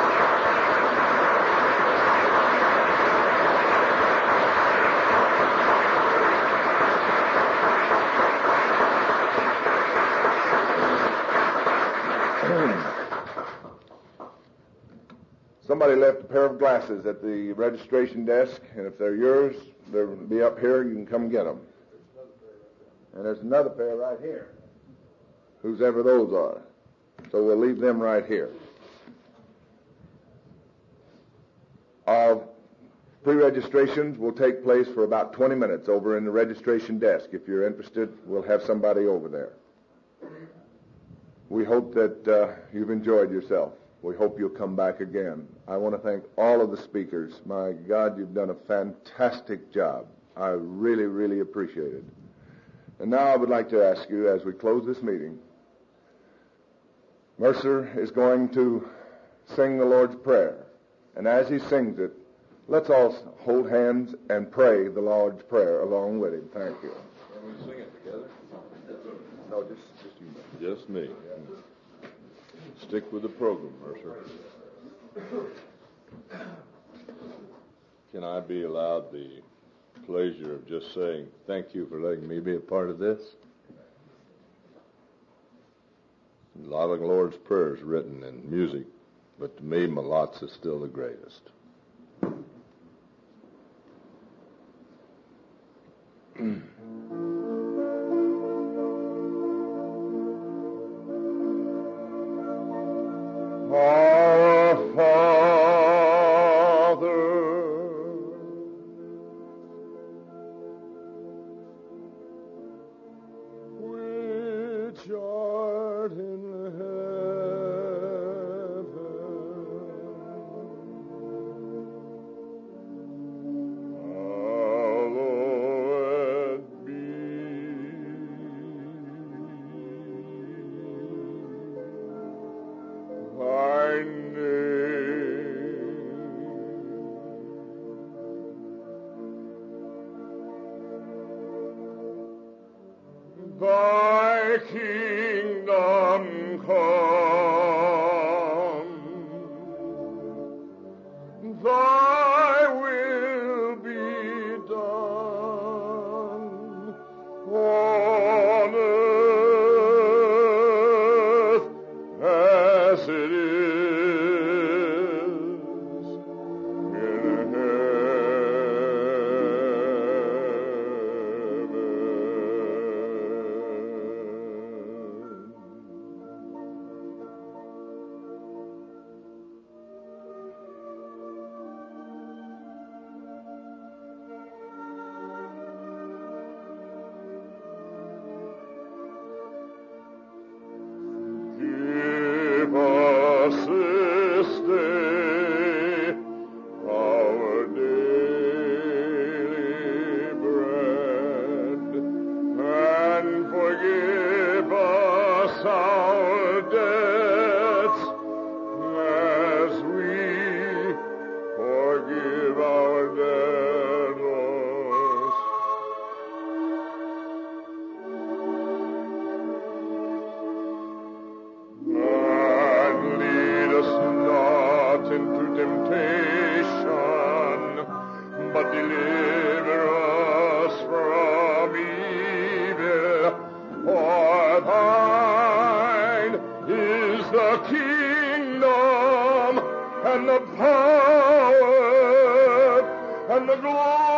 Somebody left a pair of glasses at the registration desk, and if they're yours, they'll be up here. You can come get them. And there's another pair right here, whose ever those are. So we'll leave them right here. Our pre-registrations will take place for about 20 minutes over in the registration desk. If you're interested, we'll have somebody over there. We hope that you've enjoyed yourself. We hope you'll come back again. I want to thank all of the speakers. My God, you've done a fantastic job. I really, really appreciate it. And now I would like to ask you, as we close this meeting, Mercer is going to sing the Lord's Prayer. And as he sings it, let's all hold hands and pray the Lord's Prayer along with him. Thank you. Can we sing it together? No, just you. Just me. Stick with the program, Mercer. Can I be allowed the pleasure of just saying thank you for letting me be a part of this? A lot of the Lord's Prayer is written in music, but to me, Malot's is still the greatest. Our Father, which art in heaven, hallowed be thy name. Thy kingdom come, thy will be done on earth as it is in Give us this day our daily bread, and forgive us our debts, as we forgive our debtors. And lead us not into temptation, but deliver us from evil. For thine is the kingdom, and the power, and the glory,